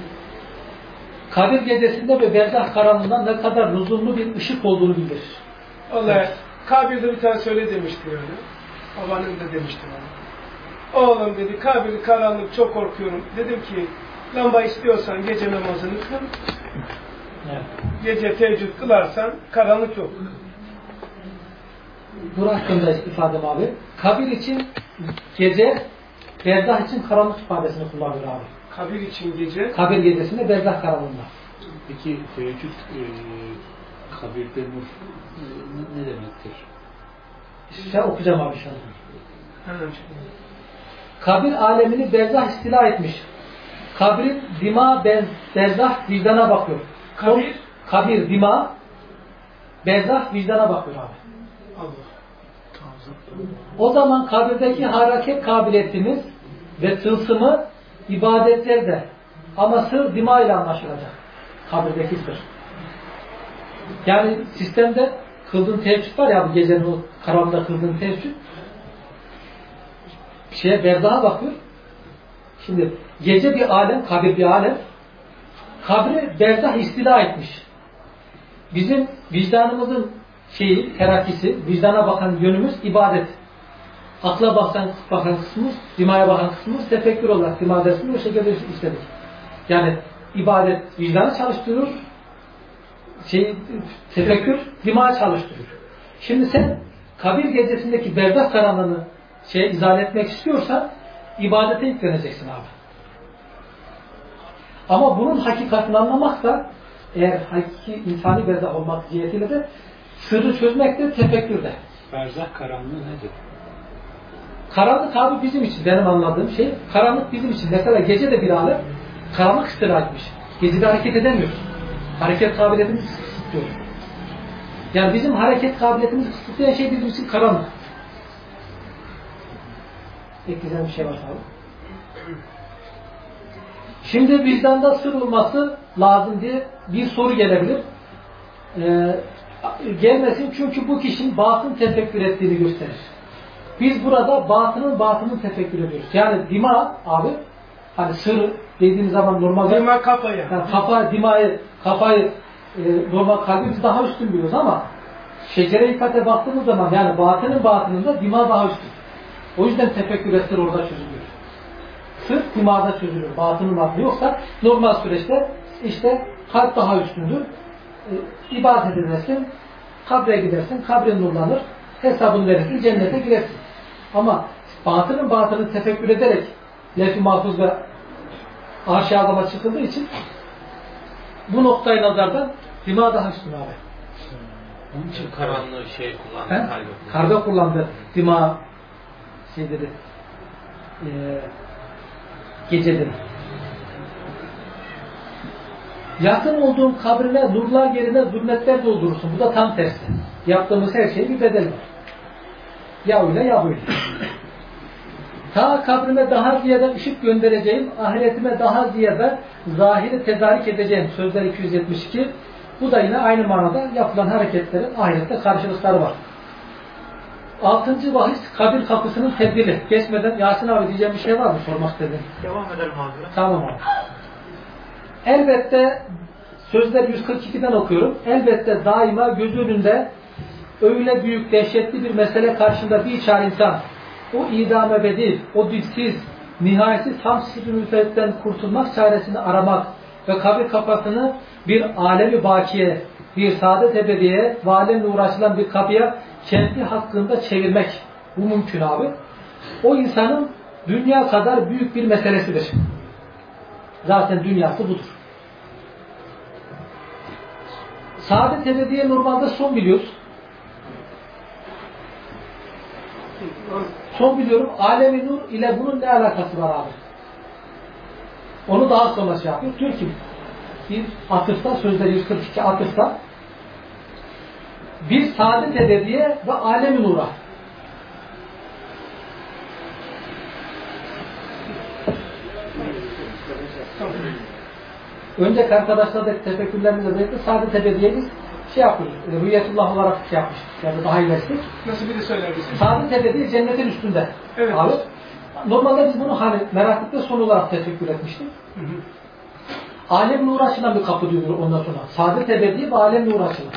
Kabir gecesinde ve berzah karanlığından ne kadar lüzumlu bir ışık olduğunu bildirir. Vallahi Evet. kabirde bir tane söyle demişti öyle. Babanın da demişti bana. Oğlum dedi, kabir karanlık, çok korkuyorum. Dedim ki, lamba istiyorsan gece namazını kıl. Evet. Gece teheccüd kılarsan karanlık yok. Dur hakkında ifadem abi. Kabir için gece, berzah için karanlık ifadesini kullanıyor abi. Kabir için gece. Kabir gecesinde berzah karanlığında. Peki teheccüd kabirde nur ne demektir? İşte okuyacağım abi inşallah. Hemen. Kabir alemini berzah istila etmiş. Kabrin dima berzah vicdana bakıyor. Kabir dima berzah vicdana bakıyor abi. Allah. O zaman kabirdeki hareket kabiliyetimiz ve tılsımı ibadetlerde ama sır dima ile anlaşılacak. Kabirdeki sır. Yani sistemde kıldığın teheccüd var ya, bu gecenin o karanlıkta kıldığın teheccüd berzaha bakıyor. Şimdi gece bir alem, kabir bir alem. Kabri berzah istila etmiş. Bizim vicdanımızın terakisi, vicdana bakan yönümüz ibadet. Akla bakan kısmımız, dimaya bakan kısmımız tefekkür olarak dima dersini o şekilde istedik. Yani ibadet vicdanı çalıştırır, tefekkür dima çalıştırır. Şimdi sen kabir gecesindeki berzah karanlığını izah etmek istiyorsan ibadete yükleneceksin abi. Ama bunun hakikatini anlamak da, eğer hakiki insani berzah olmak cihetiyle de sırrı çözmek de tefekkürde. Berzah karanlığı nedir? Karanlık abi bizim için, benim anladığım şey, karanlık bizim için. Mesela gece de bir alem karanlık istila etmiş. Gecede hareket edemiyoruz. Hareket kabiliyetimizi kısıtlıyor. Yani bizim hareket kabiliyetimizi kısıtlayan şey bizim için karanlık. Ekleyeceğim bir şey var abi. Şimdi vicdanda sır olması lazım diye bir soru gelebilir. Gelmesin, çünkü bu kişinin batın tefekkür ettiğini gösterir. Biz burada batının tefekkür ediyoruz. Yani dima abi, hani sır dediğimiz zaman normalde Dima kafaya. Yani kafayı normal kalbi biz daha üstün biliyoruz ama şecere ikate baktığımız zaman yani batınında dima daha üstün. O yüzden tefekkür esir orada çözülüyor. Sır dimada çözülür. Batının batını yoksa normal süreçte işte kalp daha üstündür. İbadet edersin, kabre gidersin, kabrin nurlanır, hesabını verirsin, cennete girersin. Ama batının tefekkür ederek lef-i mahfuz ve arş-ı azama çıkıldığı için bu noktayı nazardan dima daha üstün abi. Onun için karanlığı kullandı. Kalbe kullandı. Dima dedi. Gecedir. Yakın olduğun kabrine nurlar yerine zulmetler doldurursun. Bu da tam tersi. Yaptığımız her şeyin bir bedeli var. Ya öyle ya böyle. Ta kabrime daha ziyade ışık göndereceğim, ahiretime daha ziyade zahiri tedarik edeceğim. Sözler 272. Bu da yine aynı manada yapılan hareketlerin ahirette karşılıkları var. 6. bahis kabir kapısının tedbiri. Geçmeden Yasin abi diyeceğim bir şey var mı sormak istedim? Devam edelim abi. Tamam abi. Elbette sözler 142'den okuyorum. Elbette daima göz önünde öyle büyük, dehşetli bir mesele karşında bir çare insan o idam ebedi, o dipsiz, nihayetsiz hamsız müfetten kurtulmak çaresini aramak ve kabir kapısını bir alemi bakiye, bir saadet ebediye ve alemle uğraşılan bir kapıya kendi hakkında çevirmek. Bu mümkün abi. O insanın dünya kadar büyük bir meselesidir. Zaten dünyası budur. Saadet ebediye normalde son biliyoruz. Son biliyorum. Alem-i nur ile bunun ne alakası var abi? Onu daha sonra yapıyor. Diyor ki bir atıfta, sözleri 142 atıfta Bir saadet ebediye ve alem-i nura. Önceki arkadaşlardaki tefekkürlerimizle birlikte saadet ebediye biz şey yapıyoruz. Rüyetullah olarak şey yapmıştık. Yani daha iyileştik. Nasıl bir de söyler misin? Saadet ebediye cennetin üstünde. Evet. Abi. Normalde biz bunu hani meraklıkta son olarak tefekkür etmiştik. Hı hı. Alem nur açılan bir kapı diyor ondan sonra. Saadet ebediye ve alem nur açılan.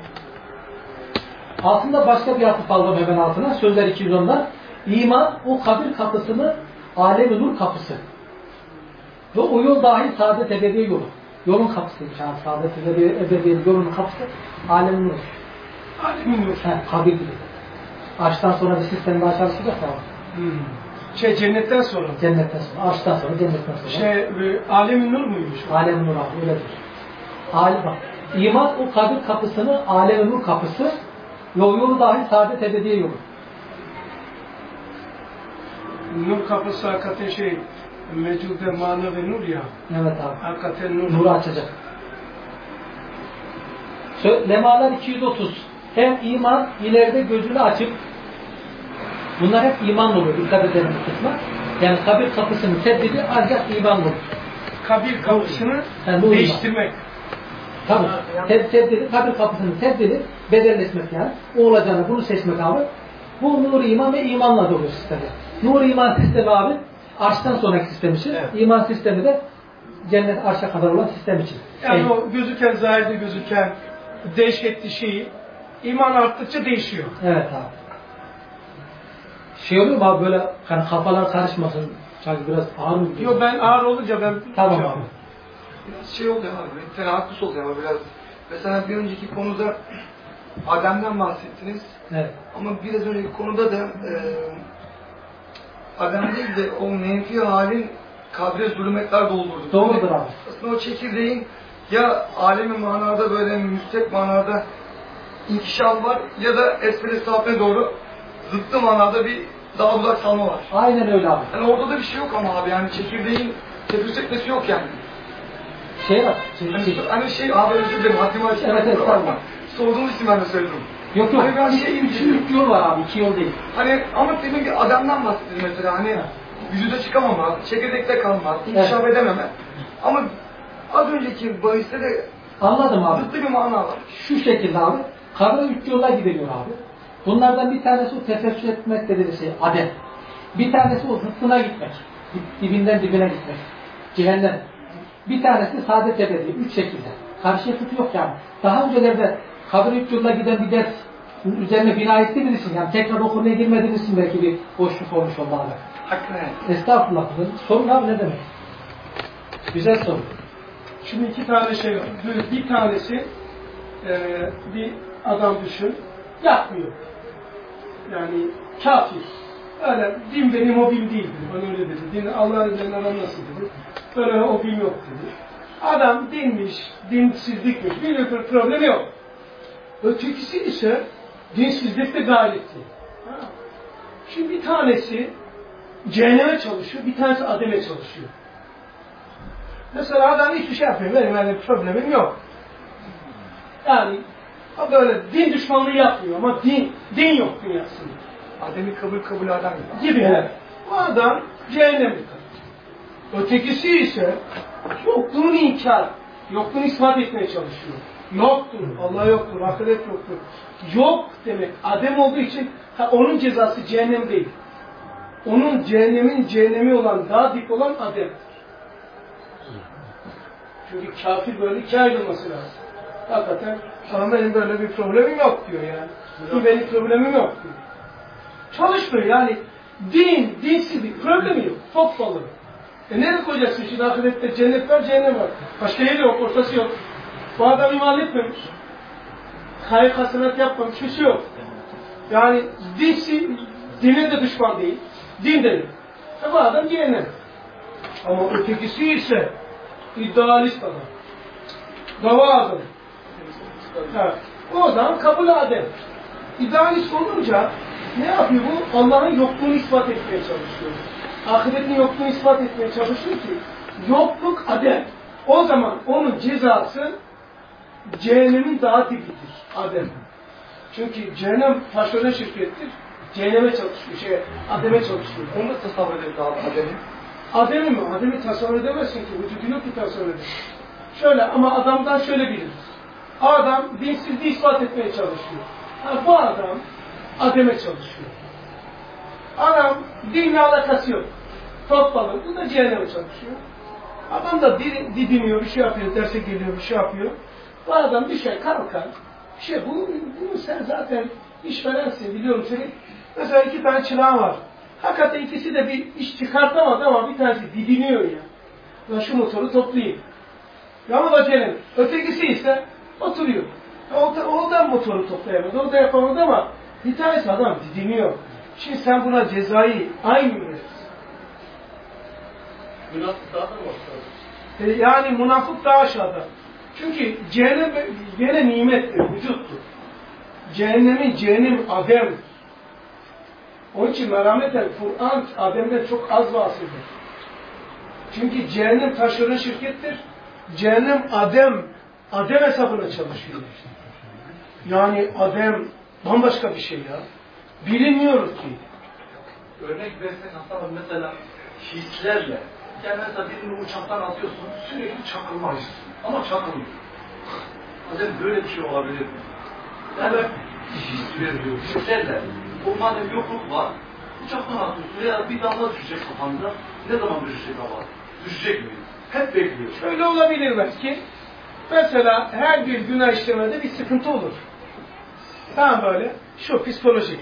Altında başka bir atıf aldım hemen altına. Sözler 210'da. İman o kabir kapısını alem-i nur kapısı. Ve o yol dahi saadet ebediye yolu. Yolun kapısıymış. Yani saadet ebediye yolun kapısı alem-i nur. Alem-i nur. Kabir gibi. Arştan sonra bir sistem daha çalışacak ama. Cennetten sonra. Cennetten sonra. Arştan sonra, cennetten sonra. Alem-i nur muymuş? Alem-i nur abi, öyledir. Bak. İman o kabir kapısını alem-i nur kapısı ve o yolu dahi saadet ebediye yolu. Nur kapısı hakikaten mevcude mana ve nur ya. Evet abi. Hakikaten nur. Nuru açacak. Lemalar 230. Hem iman ileride gözünü açıp bunlar hep iman oluyor. Dikkat edelim bu kısma. Yani kabir kapısının teddidi ancak iman olur. Kabir kapısını değiştirmek. Tabii. Teddidi, kabir kapısının teddidi bedelleşmek yani. O olacağını bunu seçmek abi. Bu nur iman ve imanla doluyor sistemi. Nur iman sistemi abi arştan sonraki sistem için. Evet. İman sistemi de cennet arşa kadar olan sistem için. Yani o gözüken, zahirde gözüken dehşetli şeyi iman arttıkça değişiyor. Evet abi. Oluyor mu abi böyle hani kafalar karışmasın. Sanki biraz ağır mı? Yok ben ağır olunca ben... Tamam abi. Biraz oluyor abi. Tenakkus oluyor ama biraz. Mesela bir önceki konuda Adem'den bahsettiniz. Evet. Ama biraz önceki konuda da Adem değil de o menfi halin kabre zulümetler doldurdu. Doğrudur abi. Aslında o çekirdeğin ya alemi manada böyle müstek manada inkişaf var ya da esfel-i safine doğru zıttı manada bir daha uzak salma var. Aynen öyle abi. Yani orada da bir şey yok ama abi yani çekirdeğin tepüsekmesi yok yani. Var. Abi özür dilerim haddime açık. Evet estağfurullah. Sorduğunuz için ben de söyledim. Yok. Hani ben İki yol var abi, 2 yol değil. Hani ama demin ki adamdan bahsettim mesela hani vücuda çıkamama, çekirdekte kalma, inkişaf edememe. Ama az önceki bahiste de anladım abi. zıttı bir mana var. Şu şekilde abi, kabre 3 yolla gidiliyor abi. Bunlardan bir tanesi o tefekkür etmek dediği şey, adem. Bir tanesi o zıttına gitmek. Dibinden dibine gitmek. Cehennem. Bir tanesi saadet ebedi. 3 şekilde. Karşıya zıttı yok yani. Daha öncelerde kabre 3 yolla giden bir ders üzerine bina ettiğiniz için, yani tekrar okumaya girmediğiniz için belki bir boşluk olmuş oldu abi. Hakikaten. Estağfurullah. Sorun abi ne demek? Güzel soru. Şimdi 2 tane şey var. Bir tanesi bir adam düşün, yapmıyor. Yani kafir. Öyle din benim hobim değildir. Bana öyle dedi. Din Allah'ın üzerine aram nasıl dedi. Böyle hobim yok dedi. Adam dinmiş, dinsizlikmiş. Bir problem yok. Ötekisi ise dinsizlikte gayretli. Şimdi bir tanesi cehenneme çalışıyor, bir tanesi ademe çalışıyor. Mesela adam hiçbir şey yapmıyor. Benim öyle bir problemim yok. Yani böyle din düşmanlığı yapmıyor ama din yok dünyasında. Adem'i kabul adam gibi. Evet. Bu adam cehenneme kalıyor. Ötekisi ise yokluğunu inkar, yokluğunu ispat etmeye çalışıyor. Yoktur, Allah yoktur, ahiret yoktur. Yok demek, adem olduğu için onun cezası cehennem değil. Onun cehennemi olan, daha dik olan ademdir. Çünkü kafir böyle 2 ayrılması lazım. Hakikaten sana benim böyle bir problemim yok diyor yani. Benim problemim yok diyor. Çalışmıyor yani. Dinsizlik, problemi yok. Top balığı. Nereye koyacaksın şimdi ahirette? Cennet var, cehennem var. Başka yeri yok, ortası yok. Bu adam iman etmemiş. Hayır hasenat yapmamış, bir şey yok. Yani dinin de düşman değil. Din de yok. Bu adam cehennem. Ama ötekisi ise idealist adam. Dava adam. Evet. O zaman kabul adem. İdealist olunca ne yapıyor bu? Allah'ın yokluğunu ispat etmeye çalışıyor. Ahiretin yokluğunu ispat etmeye çalışıyor ki yokluk adem. O zaman onun cezası cehennemin daha dibidir. Adem. Çünkü cehennem taşeron şirkettir. Cehenneme çalışıyor, Adem'e çalışıyor. Onu da tasavvur edelim abi Adem'i. Adem'i mi? Adem'i tasavvur edemezsin ki. Vücudu yok ki tasavvur edemezsin. Şöyle ama adamdan şöyle biliriz. Adam dinsizliği ispat etmeye çalışıyor. Bu adam Adem'e çalışıyor. Adam dinle alakası yok. Top balığı. Bu da cehenneme çalışıyor. Adam da didiniyor, bir şey yapıyor, derse geliyor, bir şey yapıyor. Bu adam bir şey kalkar. Bunu sen zaten işverensin, biliyorum seni. Mesela 2 tane çırağın var. Hakikaten ikisi de bir iş çıkartamadı ama bir tanesi didiniyor ya. Ben şu motoru toplayayım. Ama da gelin. Ötekisi ise oturuyor. O da motoru toplayamadı, o da yapamadı ama bir tanesi adam didiniyor. Şimdi sen buna cezayı aynı mı verirsin? Münafık daha da var. Yani münafık daha aşağıda. Çünkü cehennem nimettir, vücuttur. Cehennem Adem. Onun için merhameten Kur'an Adem'den çok az bahsediyor. Çünkü cehennem taşeron şirkettir. Cehennem Adem hesabına çalışıyor. Yani Adem bambaşka bir şey ya. Bilmiyoruz ki. Örnek versek hastalar mesela hislerle. Yani mesela birini uçaktan atıyorsun, sürekli çakılma hissi. Ama çakılmıyor. Adem böyle bir şey olabilir mi? Yani his veriyor, hislerle. O madem yokluk var, uçaktan atıyorsun veya bir damla düşecek kafanda. Ne zaman düşecek ama? Düşecek mi? Hep bekliyor. Şöyle olabilir belki. Mesela her bir günah işlemede bir sıkıntı olur. Tamam böyle. Şu psikolojik.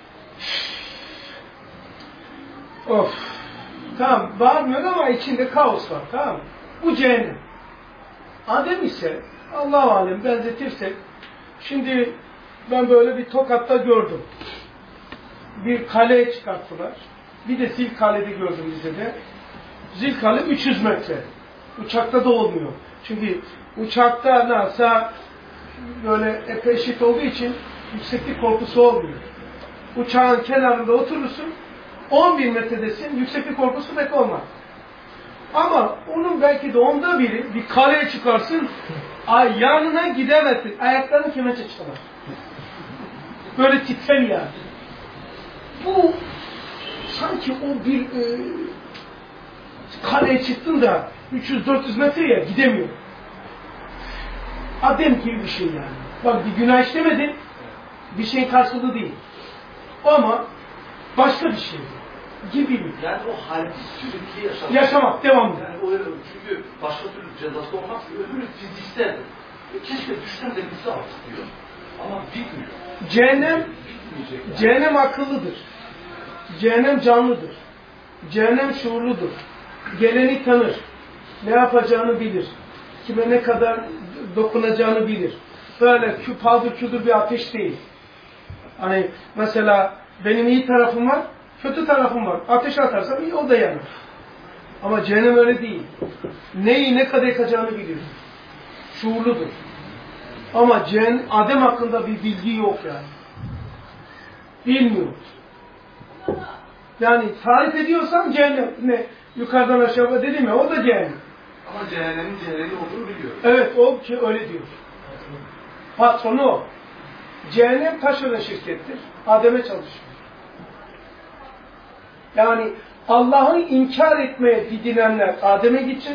Of. Tamam. Bağırmıyor ama içinde kaos var. Tamam mı? Bu cehennem. Adem ise Allah-u alem benzetirsek şimdi ben böyle bir Tokat'ta gördüm. Bir kaleye çıkarttılar. Bir de Zilkale'de gördüm bize de. Zilkale 300 metre. Uçakta da olmuyor. Çünkü uçakta nasıl böyle epey eşit olduğu için yükseklik korkusu olmuyor. Uçağın kenarında oturursun, 11 metredesin, yükseklik korkusu pek olmaz. Ama onun belki de onda biri bir kaleye çıkarsın, yanına gidemezsin. Ayaklarını kemeçe çıkamaz. Böyle titrer yani. Bu sanki o bir kaleye çıktın da 300-400 metreye gidemiyor. Adem gibi bir şey yani. Bak bir günah işlemedin, bir şeyin karşılığı değil. Ama başka bir şey gibi mi? Yani o halde sürekli yaşamak. Yaşamak, devamlı. Yani öyle, çünkü başka türlü cezası olmaz ki öbürü fizikseldir. Keşke düşsen de bitse artık diyor. Ama bitmiyor. Cehennem akıllıdır. Cehennem canlıdır. Cehennem şuurludur. Geleni tanır. Ne yapacağını bilir. Kime ne kadar dokunacağını bilir. Böyle paldır küldür bir ateş değil. Hani mesela benim iyi tarafım var, kötü tarafım var. Ateş atarsam iyi, o da yanar. Ama cehennem öyle değil. Neyi ne kadar yakacağını bilir. Şuurludur. Ama Adem hakkında bir bilgi yok yani. Bilmiyor. Yani tarif ediyorsan cehennem ne? Yukarıdan aşağı dedim ya, o da cehennem. Ama cehennemin cehennemi olduğunu biliyor. Evet, o ki öyle diyor. Patronu o. Cehennem taşeron şirkettir. Adem'e çalışıyor. Yani Allah'ı inkar etmeye didinenler Adem'e gidecek.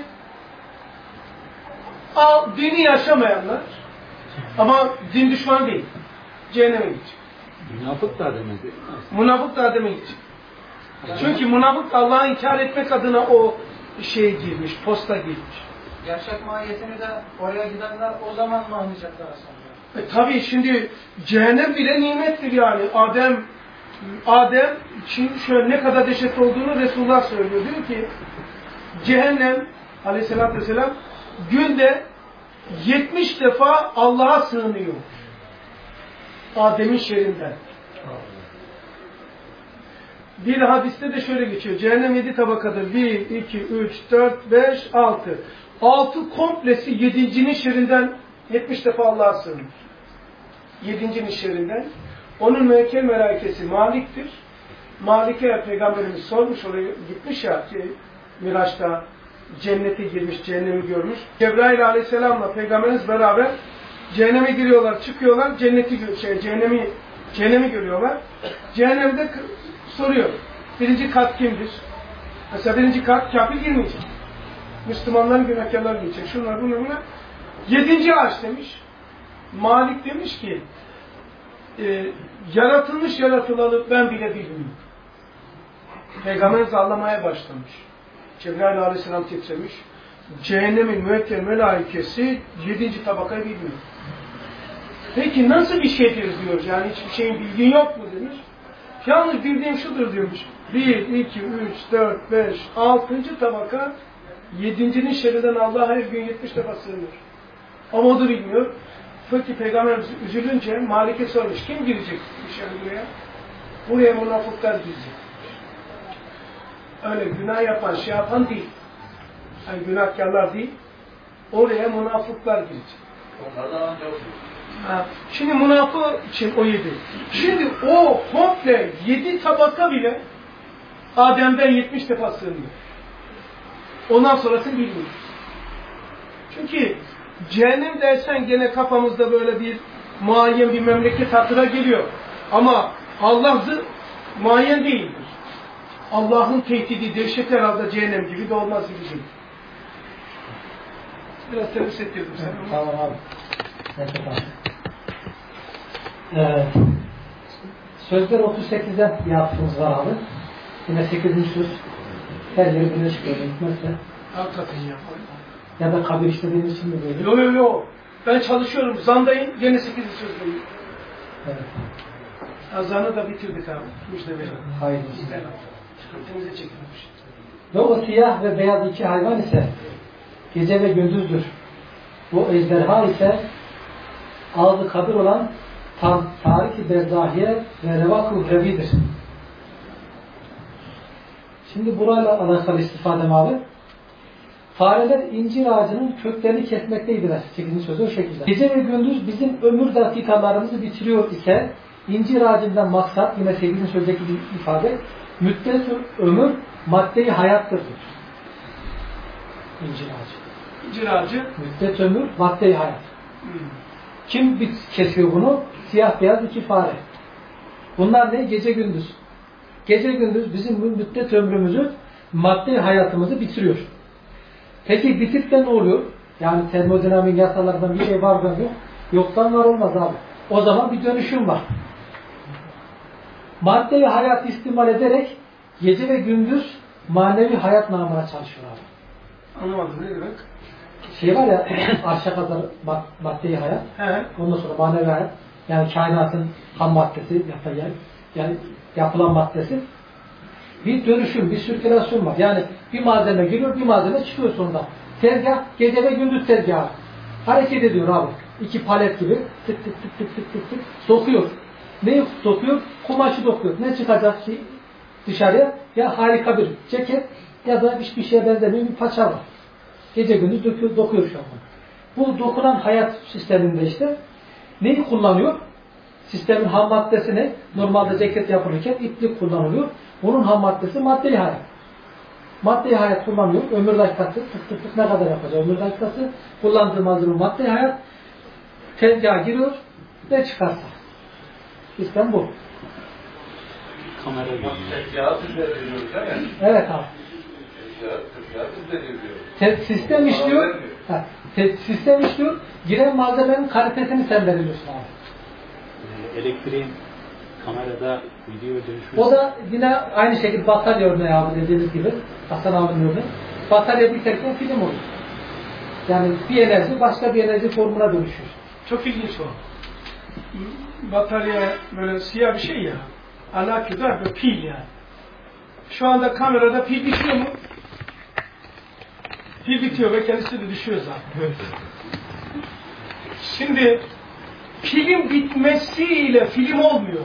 Dini yaşamayanlar ama din düşmanı değil. Cehenneme gidecek. Münafık da Adem'e değil mi? Münafık da Adem'e gidecek. Çünkü münafık Allah'ı inkar etmek adına o girmiş, posta girmiş. Gerçek mahiyetini de oraya gidenler o zaman mı anlayacaklar aslında? Tabii şimdi cehennem bile nimettir yani. Adem için şöyle ne kadar dehşetli olduğunu Resulullah söylüyor. Diyor ki cehennem aleyhissalatü vesselam günde 70 defa Allah'a sığınıyor. Adem'in şerrinden. Bir hadiste de şöyle geçiyor. Cehennem 7 tabakadır. 1, 2, 3, 4, 5, 6. 6 komplesi 7'nin şerrinden 70 defa Allah'a sığınır. 7'nin şerrinden. Onun müekkel melaikesi Malik'tir. Malik'e Peygamberimiz sormuş, oraya gitmiş ya Miraç'ta cennete girmiş, cehennemi görmüş. Cebrail aleyhisselamla Peygamberimiz beraber Cehenneme giriyorlar, çıkıyorlar, cehennemi görüyorlar. Cehennemde soruyor. Birinci kat kimdir? Mesela birinci kat kafir girmeyecek. Müslümanların günahkarlar geçecek. Şunlar bunlar. 7. ağaç demiş. Malik demiş ki yaratılmış yaratılalı ben bile bilmiyorum. Peygamberimiz ağlamaya başlamış. Cebrail aleyhisselam titremiş. Cehennemin müekkel melaikesi 7. tabakayı bilmiyor. Peki nasıl bir şeydir diyor. Yani hiçbir şeyin bilgin yok mu demiş. Yalnız bildiğim şudur diyormuş. 1, 2, 3, 4, 5, 6. tabaka 7'nin şerrinden Allah her gün 70 defa sığınır. Ama o da bilmiyor. Peki Peygamberimiz üzülünce Malik'e sormuş. Kim girecek dışarı buraya? Buraya münafıklar girecek. Öyle günah yapan, şey yapan değil. Yani günahkarlar değil. Oraya münafıklar girecek. Onlardan ancak Şimdi münafık için o 7. Şimdi o komple 7 tabaka bile Adem'den 70 defa sığınıyor. Ondan sonrasını bilmiyoruz. Çünkü cehennem dersen gene kafamızda böyle bir muayyen bir memleket hatırına geliyor. Ama Allah'ı muayyen değildir. Allah'ın tehdidi, dehşet herhalde cehennem gibi de olmaz gibi değil. Biraz servis ettirdim sen. Tamam abi. Neyse tamam. Sözler 38'den yaptığımız var abi. Yine 8. söz. Her yeri güneş böyle gitmezse. Hakikaten ya. Ya da kabir işlediğimiz için mi böyle? Yok. Ben çalışıyorum. Zandayım. Gene 8. sözdeyim. Evet. Azanı da bitirdik abi. Müjde verin. Hayır. Sıkıntımızı çekilmiş. Ve o siyah ve beyaz 2 hayvan ise gece ve gündüzdür. Bu ejderha ise ağzı kabir olan Tarik-i Berzahiye ve Revak-ı Revi'dir. Şimdi burayla alakalı istifadem abi. Fareler incir ağacının köklerini kesmekteydiler. 8. sözü o şekilde. Gece ve gündüz bizim ömür dakikalarımızı bitiriyor ise incir ağacından maksat, yine 8. sözdeki bir ifade, müddetül ömür madde-i hayattır. İncir ağacı. İncir ağacı. Müddet ömür madde-i hayat. Kim kesiyor bunu? Siyah beyaz 2 fare. Bunlar ne? Gece gündüz. Gece gündüz bizim bu müddet ömrümüzü, madde hayatımızı bitiriyor. Peki bitirken ne oluyor? Yani termodinamik yasalardan bir şey var mı yok? Yoktan var olmaz abi. O zaman bir dönüşüm var. Maddeyi hayat istimal ederek gece ve gündüz manevi hayat namına çalışıyor abi. Anlamadım ne demek? Şey var ya, arşa kadar maddeyi hayat. He. Ondan sonra manevi hayat. Yani kainatın ham maddesi, yani yapılan maddesi. Bir dönüşüm, bir sirkülasyon var. Yani bir malzeme giriyor, bir malzeme çıkıyor sonunda. Tezgah, gece ve gündüz tezgahı. Hareket ediyor abi. 2 palet gibi tık tık tık tık tık tık tık sokuyor. Neyi sokuyor? Kumaşı dokuyor. Ne çıkacak dışarıya? Ya harika bir ceket ya da hiçbir şeye benzemeyen bir paça var. Gece gündüz dokuyor şu an. Bu dokunan hayat sisteminde işte neyi kullanıyor? Sistemin ham maddesi ne? Normalde ceket yapılırken iplik kullanılıyor. Bunun ham maddesi madde-i hayat. Madde-i hayat kullanıyor. Ömür dakikası tık tık tık ne kadar yapacak? Ömür dakikası kullandığı malzeme madde-i hayat. Tezgaha giriyor ve çıkarsa. Sistem bu. Kamera geliyor. tezgahı biz veriyoruz yani. Evet abi. Tezgahı biz veriyoruz. Sistem işliyor. Sistem işliyor. Giren malzemenin kalitesini sen belirliyorsun abi. Elektriğin kamerada video dönüşmesi. O da yine aynı şekilde batarya örneği abi dediğimiz gibi. Hasan abinin örneği. Batarya biterken film oluyor. Yani bir enerji başka bir enerji formuna dönüşüyor. Çok ilginç o. Batarya böyle siyah bir şey ya. Alaküdar böyle pil yani. Şu anda kamerada pil bitiyor mu? Pil bitiyor ve kendisi de düşüyor zaten. Şimdi pilin bitmesiyle film olmuyor.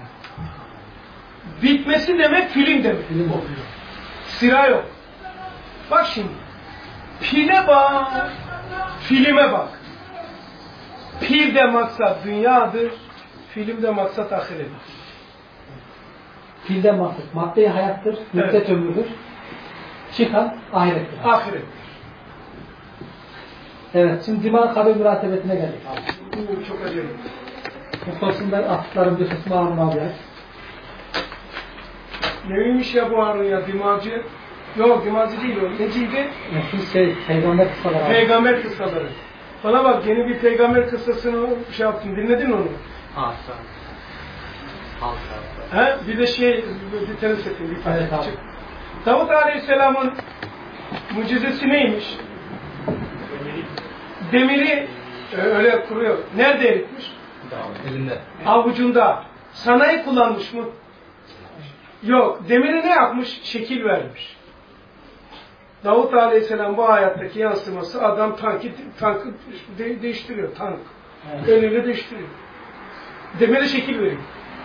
Bitmesi demek film demek oluyor. Sıra yok. Bak şimdi. Pile bak, filme bak. Pilde maksat dünyadır, filmde maksat ahirettir. Pilden maksat madde-i hayattır, müddet ömrüdür. Çıkan ahirettir. Ahirettir. Evet, şimdi dimağ kabir müratebetine geldik abi. Bu çok acayip. Bu konuda attıkların bir kısmı Harun abi. Neymiş ya bu Harun ya? Dimağcı? Yok, dimağcı değil o. Neciydi? Peygamber kıssaları abi. Peygamber kıssaları. Bana bak, yeni bir peygamber kıssasını şey yaptım. Dinledin mi onu? Asa. He? Bir de bir tenis ettim. Bir tane Evet abi. küçük. Davut Aleyhisselam'ın mucizesi neymiş? Demiri öyle kuruyor. Nerede eritmiş? Elinde. Avucunda. Sanayi kullanmış mı? Yok. Demiri ne yapmış? Şekil vermiş. Davut Aleyhisselam bu hayattaki yansıması, adam tankı değiştiriyor. Tank. Evet. Önüyle değiştiriyor. Demire şekil veriyor.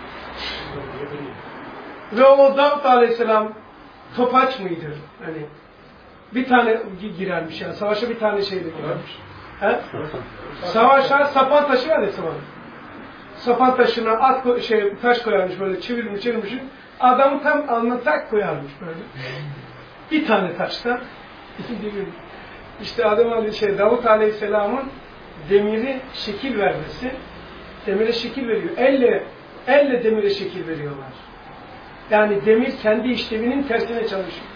Ve o Davut Aleyhisselam topaç mıydı? Hani bir tane girermiş yani. Savaşa bir tane şeyle girermiş. He? Savaşa sapan taşı var ya sapan. Sapan taşına taş koyarmış böyle çevirmiş. Adamı tam alnına tak koyarmış böyle. Bir tane taştan İşte Davut Aleyhisselam'ın demiri şekil vermesi, demire şekil veriyor. Elle demire şekil veriyorlar. Yani demir kendi işlevinin tersine çalışıyor.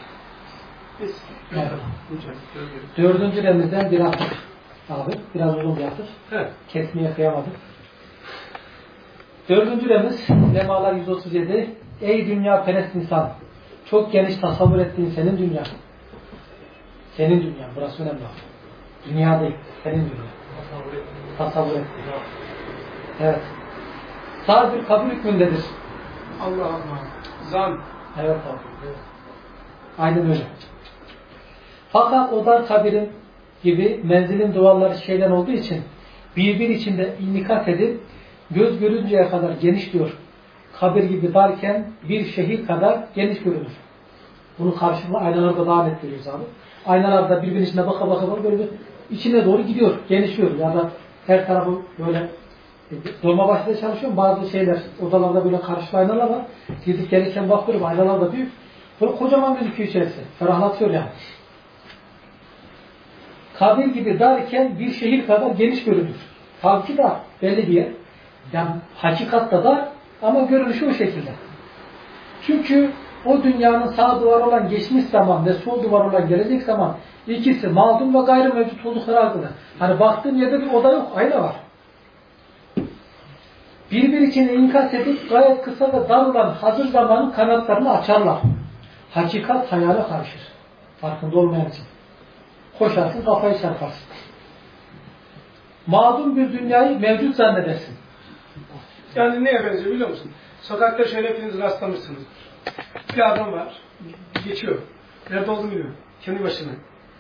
Evet. Dördüncü remizden bir atıf abi. Biraz uzun bir atıf. Evet. Kesmeye kıyamadık. Dördüncü remiz Lemalar 137. Ey dünya perest insan! Çok geniş tasavvur ettiğin senin dünyan. Senin dünyan. Burası önemli. Dünya değil. Senin dünyan. Tasavvur ettiğin. Evet. Sağ bir kabul hükmündedir. Allah Allah. Zan. Evet abi. Evet. Aynen öyle. Fakat o dar kabirin gibi menzilin duvarları şeyden olduğu için birbir içinde inikat edip göz görünceye kadar geniş diyor. Kabir gibi darken bir şehir kadar geniş görünür. Bunu karşılıklı aynalarda daha net görüyoruz abi. Aynalarda birbirinin içine baka böyle içine doğru gidiyor, genişliyor. Ya da her tarafı böyle Dolmabahçe'de çalışıyorum. Bazı şeyler, odalarda böyle karşılıklı aynalar var. Gidip gelirken bakıyorum, aynalar da büyük. Böyle kocaman gözüküyor içerisi. Ferahlatıyor yani. Kabir gibi darken bir şehir kadar geniş görünür. Halbuki dar, belli bir yer. Yani hakikatta dar ama görünüşü o şekilde. Çünkü o dünyanın sağ duvarı olan geçmiş zaman ve sol duvarı olan gelecek zaman ikisi mağdum ve gayrimevcut oldukları halde. Hani baktığın yerde bir oda yok, ayna var. Birbir içine inkas edip gayet kısa ve dar olan hazır zamanın kanatlarını açarlar. Hakikat hayale karışır. Farkında olmayan için. Koşarsın, kafayı çarparsın. Mağdum bir dünyayı mevcut zannedersin. Yani neye benziyor biliyor musun? Sokakta şöyle hepiniz rastlamışsınız. Bir adam var, geçiyor. Nerede olduğunu bilmiyorum. Kendi başına.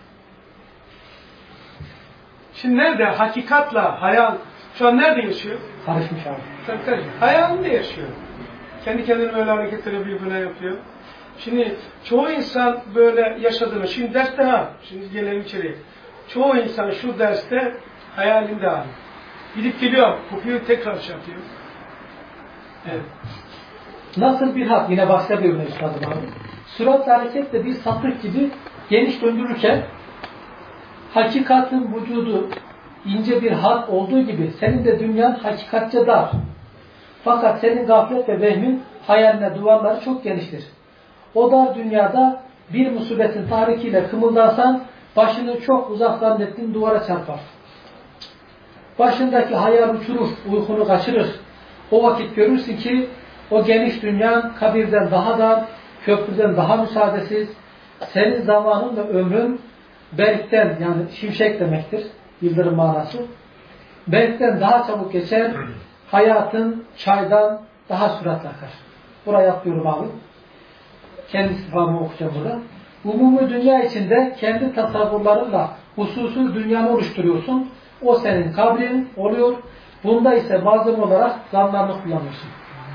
Şimdi nerede? Hakikatla hayal. Şu an nerede yaşıyor? Karışmış abi. Tabii karışmış. Hayalinde yaşıyor. Kendi kendine böyle hareketleri birbirine yapıyor. Şimdi çoğu insan böyle yaşadığını, şimdi derste şimdi gelelim içeriye. Çoğu insan şu derste hayalinde abi. Gidip geliyor, kopuyor, tekrar şey yapıyor. Evet. Nasıl bir hak, yine başka bir örnek üstadım abi. Süratli hareketle bir satık gibi geniş döndürürken hakikatin vücudu ince bir hat olduğu gibi senin de dünyan hakikatçe dar. Fakat senin gaflet ve vehmin hayaline duvarları çok geniştir. O dar dünyada bir musibetin tahrikiyle kımıldarsan başını çok uzak zannettiğin duvara çarpar. Başındaki hayal uçurur, uykunu kaçırır. O vakit görürsün ki o geniş dünyan kabirden daha dar, köprüden daha müsaadesiz. Senin zamanın ve ömrün berkten, yani şimşek demektir, yıldırım manası. Berkten daha çabuk geçer, hayatın çaydan daha süratle akar. Buraya atlıyorum abi. Kendi istifamı okuyacağım burada. Umumi dünya içinde kendi tasavvurlarınla hususi dünyanı oluşturuyorsun. O senin kabrin oluyor. Bunda ise malzeme olarak zanlarını kullanıyorsun.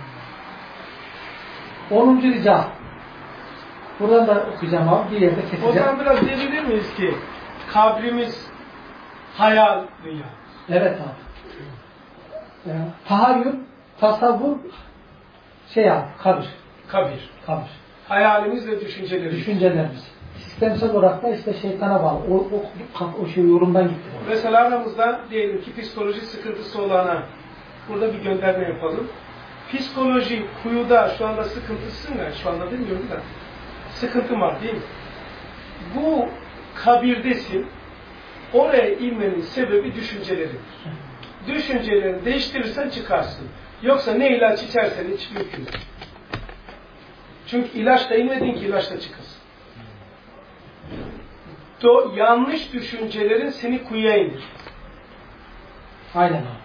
10. rica. Buradan da okuyacağım abi. Bir yerde keseceğim. O zaman biraz diyebilir miyiz ki kabrimiz hayal dünya? Evet abi. Yani, tahayyül, tasavvur kabir. Kabir. Kabir. Hayalimiz ve düşüncelerimiz. Düşüncelerimiz. sistemsel olarak da işte şeytana bağlı. O şey yorumdan gitti. Mesela aramızda diyelim ki psikoloji sıkıntısı olana burada bir gönderme yapalım. Psikoloji kuyuda şu anda sıkıntısın ya, şu anda bilmiyorum da sıkıntı var değil mi? Bu kabirdesin. Oraya inmenin sebebi düşünceleridir. Düşüncelerini değiştirirsen çıkarsın. Yoksa ne ilaç içersen hiç mümkün. Çünkü ilaçla inmedin ki ilaçla çıkasın. Yanlış düşüncelerin seni kuyuya indir. Aynen abi.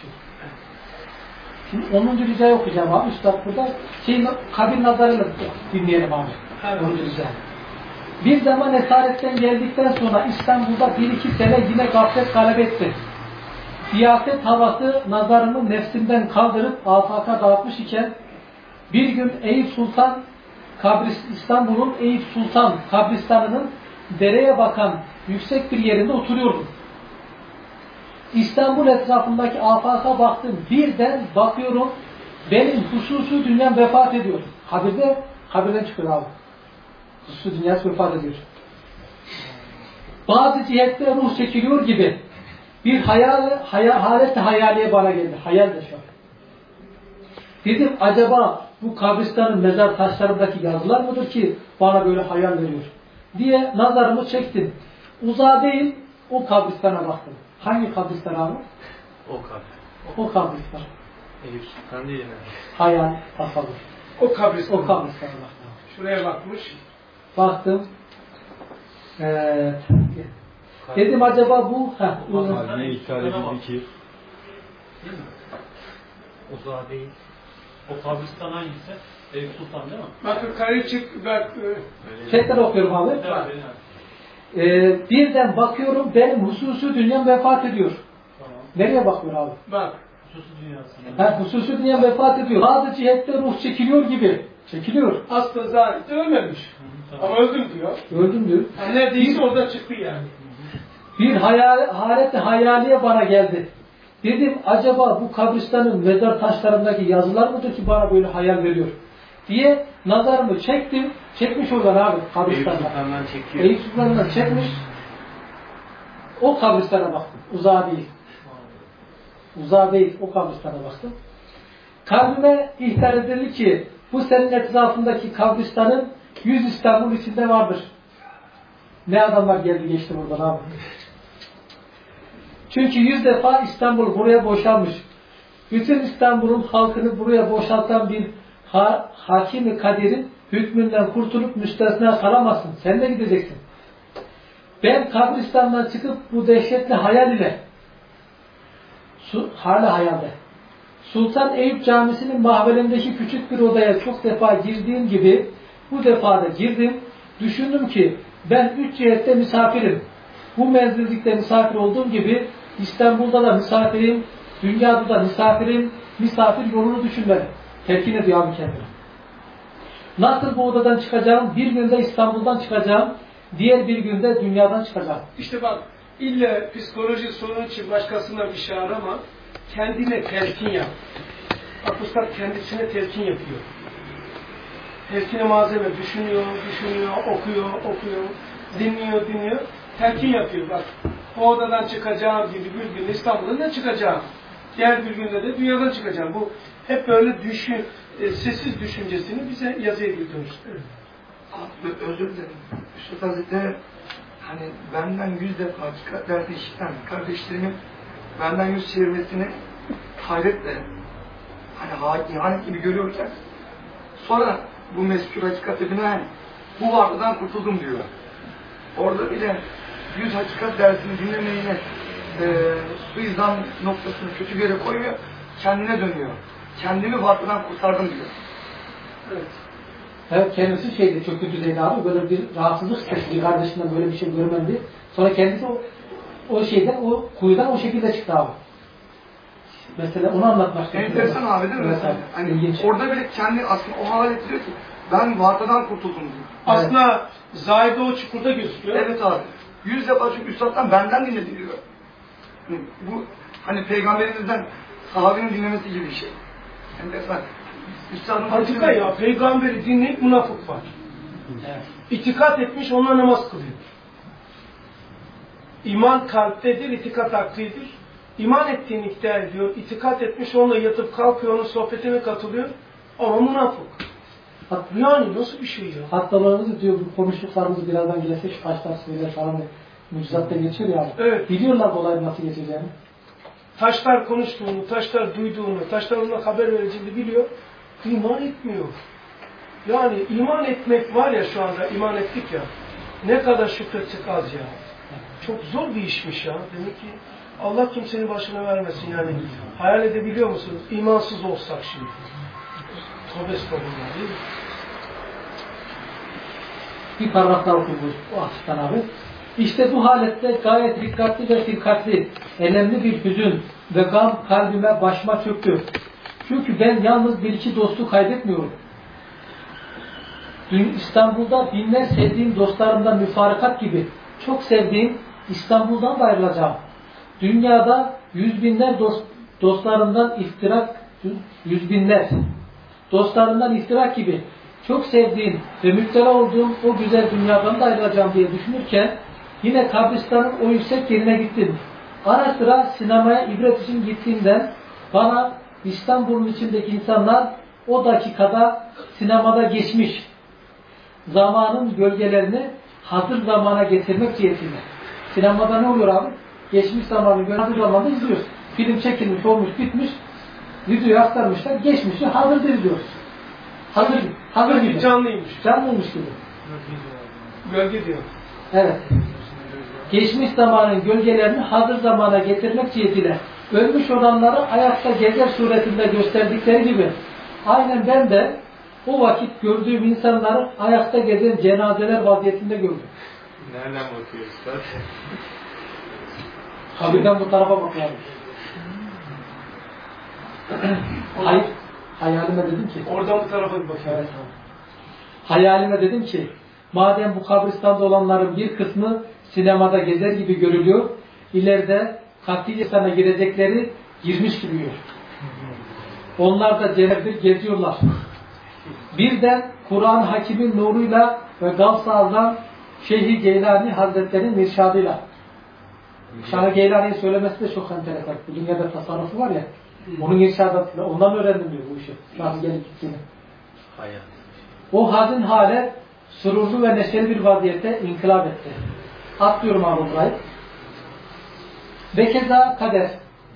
Şimdi 10. Rica'yı okuyacağım abi. Üstad burada. Kabir nazarını dinleyelim abi. Evet. 10. Rica. Bir zaman esaretten geldikten sonra İstanbul'da 1-2 sene yine gaflet galip etti. Siyaset havası nazarımı nefsimden kaldırıp afaka dağıtmış iken bir gün İstanbul'un Eyüp Sultan kabristanının dereye bakan yüksek bir yerinde oturuyordum. İstanbul etrafındaki afaka baktım. Birden bakıyorum benim hususi dünyam vefat ediyor. Kabirden çıkıyor abi. Hususi dünyası vefat ediyor. Bazı cihette ruh çekiliyor gibi bir halet hayaliye bana geldi. Hayal de şu an. Dedim acaba bu kabristanın mezar taşlarındaki yazılar mıdır ki bana böyle hayal veriyor diye nazarımı çektim. Uzağa değil o kabristana baktım. Hangi kabristan abi? O kabristan. Eyüp Sultan değil mi? Hayal, tasavvur. O kabristana. O kabristana baktım. Şuraya bakmış. Baktım. Evet. Dedim acaba bu Haline ithal edildi ki Uzağa değil. O kabristan hangisi? Eyüp Sultan değil mi? Bak yukarı çık. Bak. tekrar okuyorum abi. Birden bakıyorum benim hususi dünyam vefat ediyor. Tamam. Nereye bakıyor abi? Bak. Hususi dünyasında. Hususi dünyam vefat ediyor. Bazı cihette ruh çekiliyor gibi. Çekiliyor. Aslında zahirde ölmemiş. Tamam. Ama öldüm diyor. Öldüm diyor. Yani neredeyse orada çıktı yani. Bir halet hayaliye bana geldi. Dedim acaba bu kabristanın mezar taşlarındaki yazılar mıdır ki bana böyle hayal veriyor diye nazarımı çektim. Çekmiş oradan abi kabristandan. Eyüp Sultan'dan çekiyor. Eyüp Sultan'dan çekmiş. O kabristana baktım. Uzağa değil. Uzağa değil. O kabristana baktım. Kalbime ihtar edildi ki bu senin etrafındaki kabristanın 100 İstanbul içinde vardır. Ne adamlar geldi geçti buradan abi. Çünkü 100 defa İstanbul buraya boşalmış. Bütün İstanbul'un halkını buraya boşaltan bir hakim-i kaderin hükmünden kurtulup müstesna kalamazsın. Sen de gideceksin. Ben kabristandan çıkıp bu dehşetli hayal ile hala hayalde Sultan Eyüp Camisi'nin mahvelindeki küçük bir odaya çok defa girdiğim gibi bu defa da girdim. Düşündüm ki ben 3 cihette misafirim. Bu menzillikte misafir olduğum gibi İstanbul'da da misafirim, dünyada da misafirim, misafir yolunu düşünmeli. Telkin ediyor abi kendine. Nasıl bu odadan çıkacağım? Bir günde İstanbul'dan çıkacağım, diğer bir günde dünyadan çıkacağım. İşte bak, illa psikoloji sorun için başkasına bir şey arama, kendine telkin yap. Bak Üstad kendisine telkin yapıyor. Telkine malzeme düşünüyor, okuyor, dinliyor. Telkin yapıyor bak. O odadan çıkacağım gibi bir gün İstanbul'dan çıkacağım. Diğer bir günde de dünyadan çıkacağım. Bu hep böyle sessiz düşüncesini bize yazıya dönüştürüyor. Özür dilerim. Üstad Hazretleri hani benden 100 defa hakikat dersi işiten kardeşlerimin benden yüz çevirmesini hayretle hani ihanet gibi görüyorken sonra bu meskûr hakikate binaen bu varlıktan kurtuldum diyor. Orada bile 100 hakikat dersini dinlemeyine suizan noktasını kötü bir yere koymuyor, kendine dönüyor. Kendimi varlıktan kurtardım diyor. Evet. Evet, kendisi şeydi, çok kötü düzeyde abi, böyle bir rahatsızlık hissetti, bir kardeşinden böyle bir şey görmedi. Sonra kendisi o şeyden, o kuyudan o şekilde çıktı abi. Mesela onu anlatmak istiyorum. Enteresan abi değil mi? Evet, hani ilginç. orada bile kendi aslında o hale ettiriyor ki ben varlıktan kurtuldum diyor. Aslında zahide o çukurda gözüküyor. Evet abi. 100 defa çünkü Üstad'dan benden dinledi diyor. Bu hani peygamberimizden sahabenin dinlemesi gibi bir şey. Enteresan. Üstad'ın Hakika ya, peygamberi dinleyip münafık var. Evet. İtikat etmiş, onunla namaz kılıyor. İman kalptedir, itikat aklidir. İman ettiğini iddia ediyor, itikat etmiş, onunla yatıp kalkıyor, onun sohbetine katılıyor. Ama münafık. Yani nasıl bir şey ya? Hastalarımız diyor, bu konuştuklarımız birazdan gelse şu taşlar söyler falan mucizatta geçiyor ya. Evet. Biliyorlar bu olayın nasıl geçeceğini. Taşlar konuştuğunu, taşlar duyduğunu, taşlar ona haber vereceğini biliyor. İman etmiyor. Yani iman etmek var ya, şu anda iman ettik ya. Ne kadar şükretsek az ya. Çok zor bir işmiş ya. Demek ki Allah kimsenin başına vermesin yani. Hayal edebiliyor musunuz? İmansız olsak şimdi. Tövbe estağfurullah, değil mi? Bir paragraf daha okuyayım bu açıktan abi. İşte bu halette gayet dikkatli ve şefkatli, önemli bir hüzün ve gam kalbime, başıma çöktü. Çünkü ben yalnız bir iki dostu kaybetmiyorum. Dün İstanbul'da binler sevdiğim dostlarımdan müfarikat gibi çok sevdiğim İstanbul'dan da ayrılacağım. Dünyada yüz binler dostlarımdan iftirak gibi çok sevdiğim ve müptela olduğum o güzel dünyadan da ayrılacağım diye düşünürken yine kabristanın o yüksek yerine gittim. Ara sıra sinemaya ibret için gittiğimden bana İstanbul'un içindeki insanlar o dakikada sinemada geçmiş zamanın gölgelerini hazır zamana getirmek cihetiyle. Sinemada ne oluyor abi? Geçmiş zamanı hazır zamanda izliyoruz. Film çekilmiş, olmuş, bitmiş. Videoyu aktarmışlar, geçmişi hazırda izliyoruz. Hazır gibi. Canlıymış. Canlıymış gibi. Gölge diyor. Evet. Geçmiş zamanın gölgelerini hazır zamana getirmek cihetiyle ölmüş olanları ayakta gezer suretinde gösterdikleri gibi aynen ben de o vakit gördüğüm insanları ayakta gezen cenazeler vaziyetinde gördüm. Nereden bakıyoruz zaten? Kabirden bu tarafa bakıyorum. Hayır. Hayalime dedim ki. Oradan bu tarafa bir bakıyor. Evet. Hayalime dedim ki madem bu kabristanda olanların bir kısmı sinemada gezer gibi görülüyor, ileride katliye sana girecekleri girmiş gibi görüyor. Onlar da cennetle geziyorlar. Birden Kur'an Hakim'in nuruyla ve Gavs-ı Azam Şeyh-i Geylani Hazretleri'nin irşadıyla. Şeyh-i Geylani'yi söylemesi de çok enteresan. Bu dünyada tasarrufu var ya, onun irşadatıyla, ondan öğrendim diyor bu işi. Nasıl gelip gittiğini. Hayat. O hazin hale sururlu ve neşeli bir vaziyette inkılap etti. Atlıyorum abi burayı. Ve keza kader.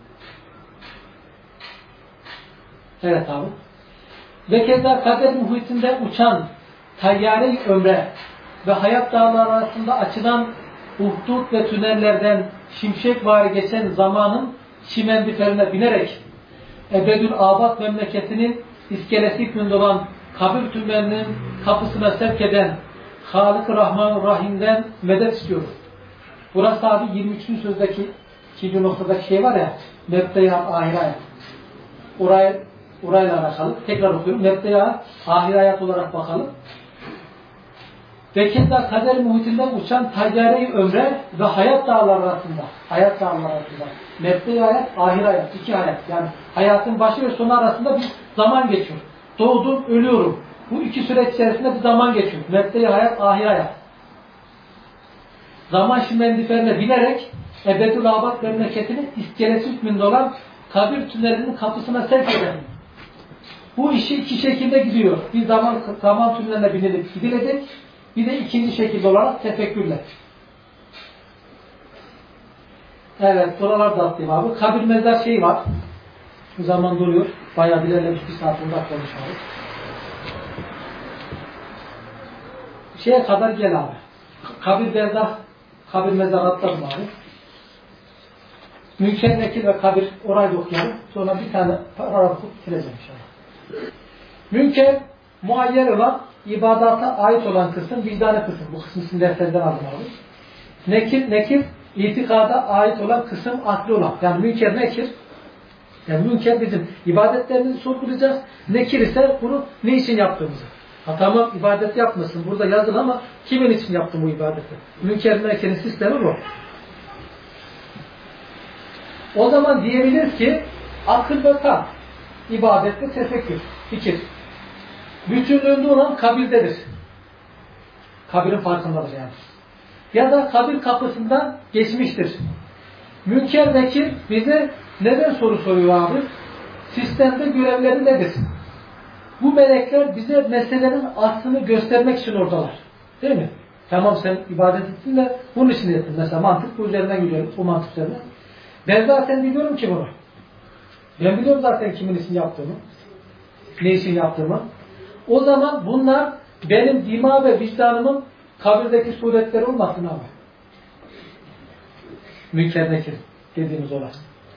Evet abi. Ve keza kader muhitinde uçan tayyare-i ömre ve hayat dağları arasında açılan uhdud ve tünellerden şimşekvari geçen zamanın çimendiferine binerek Ebedül Abad memleketinin iskelesi hükmünde olan kabir tünelinin kapısına sevk eden Halik-i Rahman Rahim'den medet istiyorum. Burası abi 23. sözdeki 2. noktadaki şey var ya, mebde-i ahir hayat. Orayla alakalı. Tekrar okuyorum. Mebde-i ahir hayat olarak bakalım. Ve keza kader muhitinden uçan tayyare-i ömre ve hayat dağları arasında. Hayat dağları arasında. Mebde-i hayat, ahir hayat. İki hayat. Yani hayatın başı ve sonu arasında bir zaman geçiyor. Doğdum, ölüyorum. Bu iki süreç içerisinde bir zaman geçiyor. Mebde-i hayat, ahir hayat. Zaman şimendiferine binerek Ebedül Abad memleketinin iskelesi hükmünde olan kabir tünelinin kapısına sevk eden. Bu işi iki şekilde gidiyor. Bir zaman tüneline binilip gidilecek. Bir de ikinci şekilde olarak tefekkürle. Evet, buralar da atlayayım abi. Kabir mezar şeyi var. Bu zaman duruyor. Bayağı ilerlemiş, bir saat burada konuşuyoruz. Şeye kadar gel abi. Kabir mezar atladım abi. Münker, Nekir ve kabir, orayı da okuyalım. Sonra bir tane paragraf bitireceğim inşallah. Münker, muayyer olan, ibadata ait olan kısım, vicdani kısım. Bu kısmı sizin derslerden aldım abi. Nekir, itikada ait olan kısım, akli olan. Yani münker, nekir. Yani münker bizim ibadetlerimizi sorgulayacağız. Nekir ise bunu ne için yaptığımızı. Ha tamam, ibadet yapmasın. Burada yazılı ama kimin için yaptın bu ibadeti? Münker, nekirin sistemi bu. O zaman diyebiliriz ki akıl ve kalp, ibadet ve tefekkür, fikir. Bütünlüğünde olan kabirdedir. Kabirin farkındadır yani. Ya da kabir kapısından geçmiştir. Münker Nekir bize neden soru soruyor abi? Sistemde görevleri nedir? Bu melekler bize meselenin aslını göstermek için oradalar. Değil mi? Tamam sen ibadet ettin de bunun için ettin. Mesela mantık bu üzerinden gidiyor. Bu mantık üzerinden. Ben zaten biliyorum ki bunu. Ben biliyorum zaten kimin için yaptığımı. Ne için yaptığımı. O zaman bunlar benim dima ve vicdanımın kabirdeki suretleri olmasın abi. Münker Nekir dediğimiz olay.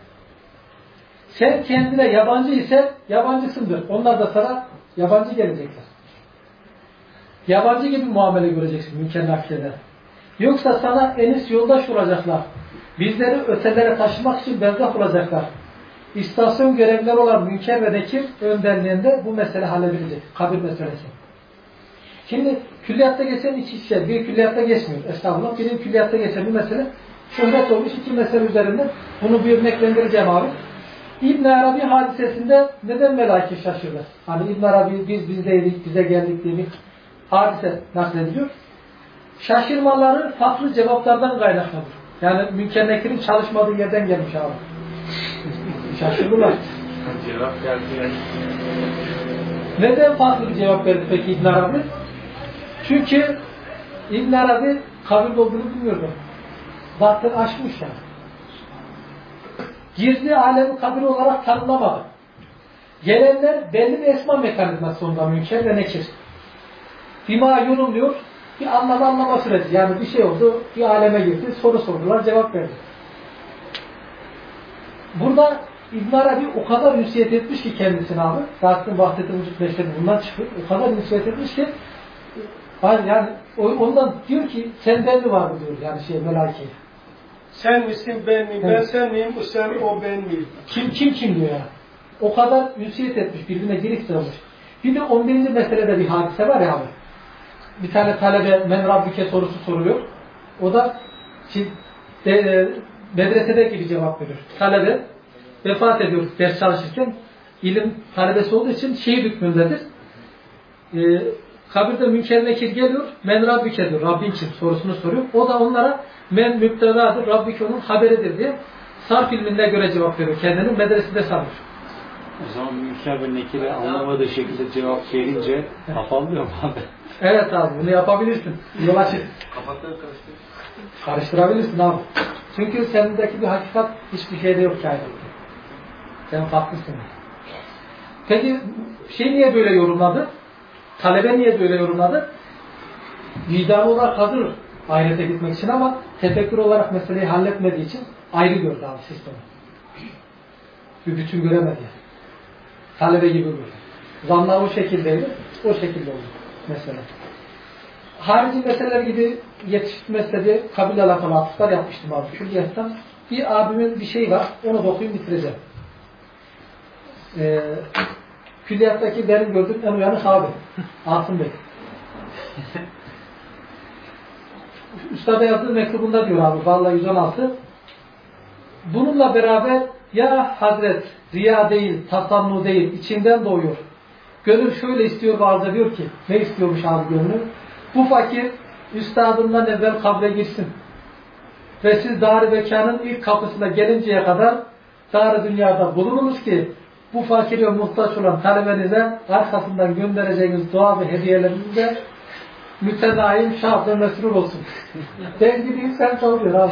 Sen kendine yabancı ise yabancısındır. Onlar da sana yabancı gelecekler. Yabancı gibi muamele göreceksin Münker Nekir'den. Yoksa sana enis yoldaş olacaklar. Bizleri ötelere taşımak için berzah olacaklar. İstasyon görevlileri olan Münker ve Nekir önderliğinde bu mesele halledilecek. Kabir meselesi. Şimdi külliyatta geçen iki kişi, bir külliyatta geçmiyor. Estağfurullah. Biri külliyatta geçen bir mesele. Şöhret olmuş iki mesele üzerinde. Bunu bir örneklendireceğim abi. İbn Arabi hadisesinde neden melaike şaşırdı? Hani İbn Arabi biz bizdeydik, bize geldik diye bir hadise naklediliyor. Şaşırmaları farklı cevaplardan kaynaklanır. Yani Münker Nekir'in çalışmadığı yerden gelmiş abi. Şaşırdılar. Cevap geldi yani. Neden farklı bir cevap verdi peki İbn Arabi? Çünkü İbn Arabi kabirde olduğunu bilmiyordu. Zaten aşmış yani. Girdiği alemi kabir olarak tanımlamadı. Gelenler belli bir esma mekanizması sonunda Münker ve Nekir. Dima yorumluyor, bir anlama süreci. Yani bir şey oldu, bir aleme girdi, soru sordular, cevap verdi. Burada İbn Arabi o kadar ünsiyet etmiş ki kendisine abi, zaten Vahdet-i Vücut Meşreti bundan çıkıyor, o kadar ünsiyet etmiş ki yani ondan diyor ki senden mi var mı diyor yani melaike. Sen misin ben miyim? Evet. Ben sen miyim? O sen o ben miyim? Kim diyor ya. O kadar ünsiyet etmiş, birbirine girik sığmış. Bir de 11. meselede bir hadise var ya abi. Bir tane talebe men rabbike sorusu soruluyor. O da medresedeki bir cevap veriyor. Talebe vefat ediyor ders çalışırken. İlim talebesi olduğu için şehit hükmündedir. Kabirde Münker Nekir geliyor. Men rabbike diyor. Rabbin kim? Sorusunu soruyor. O da onlara men müptedadır. Rabbike onun haberidir diye sarf ilmine göre cevap veriyor. Kendini medresede sanmış. O zaman Münker ve Nekir'e anlamadığı şekilde cevap gelince afallıyor mu abi? Evet abi bunu yapabilirsin. Yol açık. Karıştırabilirsin abi. Çünkü senindeki bir hakikat hiçbir şeyde yok kainatı. Sen farklısın. Peki niye böyle yorumladı? Talebe niye böyle yorumladı? Vicdanı olarak hazır ahirete gitmek için ama tefekkür olarak meseleyi halletmediği için ayrı gördü abi sistemi. Bir bütün göremedi. Talebe gibi gördü. Zanlar o şekildeydi, o şekilde oldu mesela. Harici meseleler gibi yetiştirmesinde kabile alakalı atıflar yapmıştım abi. Külliyattan bir abimin bir şey var, onu da okuyayım bitireceğim. Külliyattaki benim gördüğüm en uyanık abi. Asım Bey. Üstada yazdığı mektubunda diyor abi, vallahi 116. Bununla beraber ya Hazret, riya değil, tasannu değil, içinden doğuyor. Gönül şöyle istiyor bazı diyor ki, ne istiyormuş abi gönlü? Bu fakir üstadından evvel kabre girsin. Ve siz dar-ı bekanın ilk kapısına gelinceye kadar dar-ı dünyada bulununuz ki bu fakir ve muhtaç olan talebenize arkasından göndereceğiniz dua ve hediyelerinizde mütedaim, şah ve mesrur olsun. Ben gideyim sen çalıyor abi.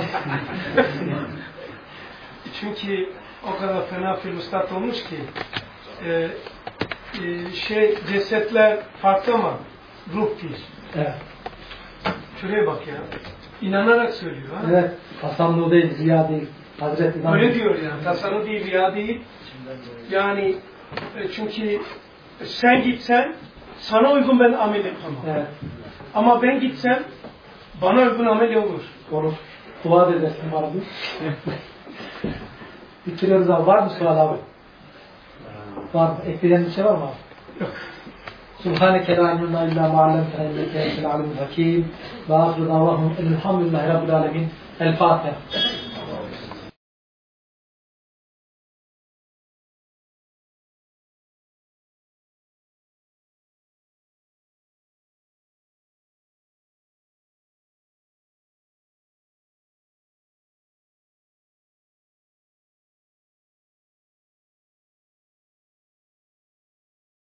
Çünkü o kadar fena filustat olmuş ki cesetler farklı ama ruh değil. Evet. Şuraya bak ya. İnanarak söylüyor. Ha? Evet. Tasannu değil, riya değil. Hazreti İmam. Öyle diyor yani. Tasannu değil, riya değil. Yani çünkü sen gitsen sana uygun ben amel yapamam. Evet. Ama ben gitsem bana uygun amel olur. Olur. Dua edersin bana bir. Bitiriyoruz abi. Var mı sual abi? Var mı? Ekleyeceğin bir şey var mı abi? Yok. Subhaneke la ilme illa ma allamtena inneke entel alimul hakim. Ve ahir davahum elhamdülillahi rabbil alemin. El Fatiha.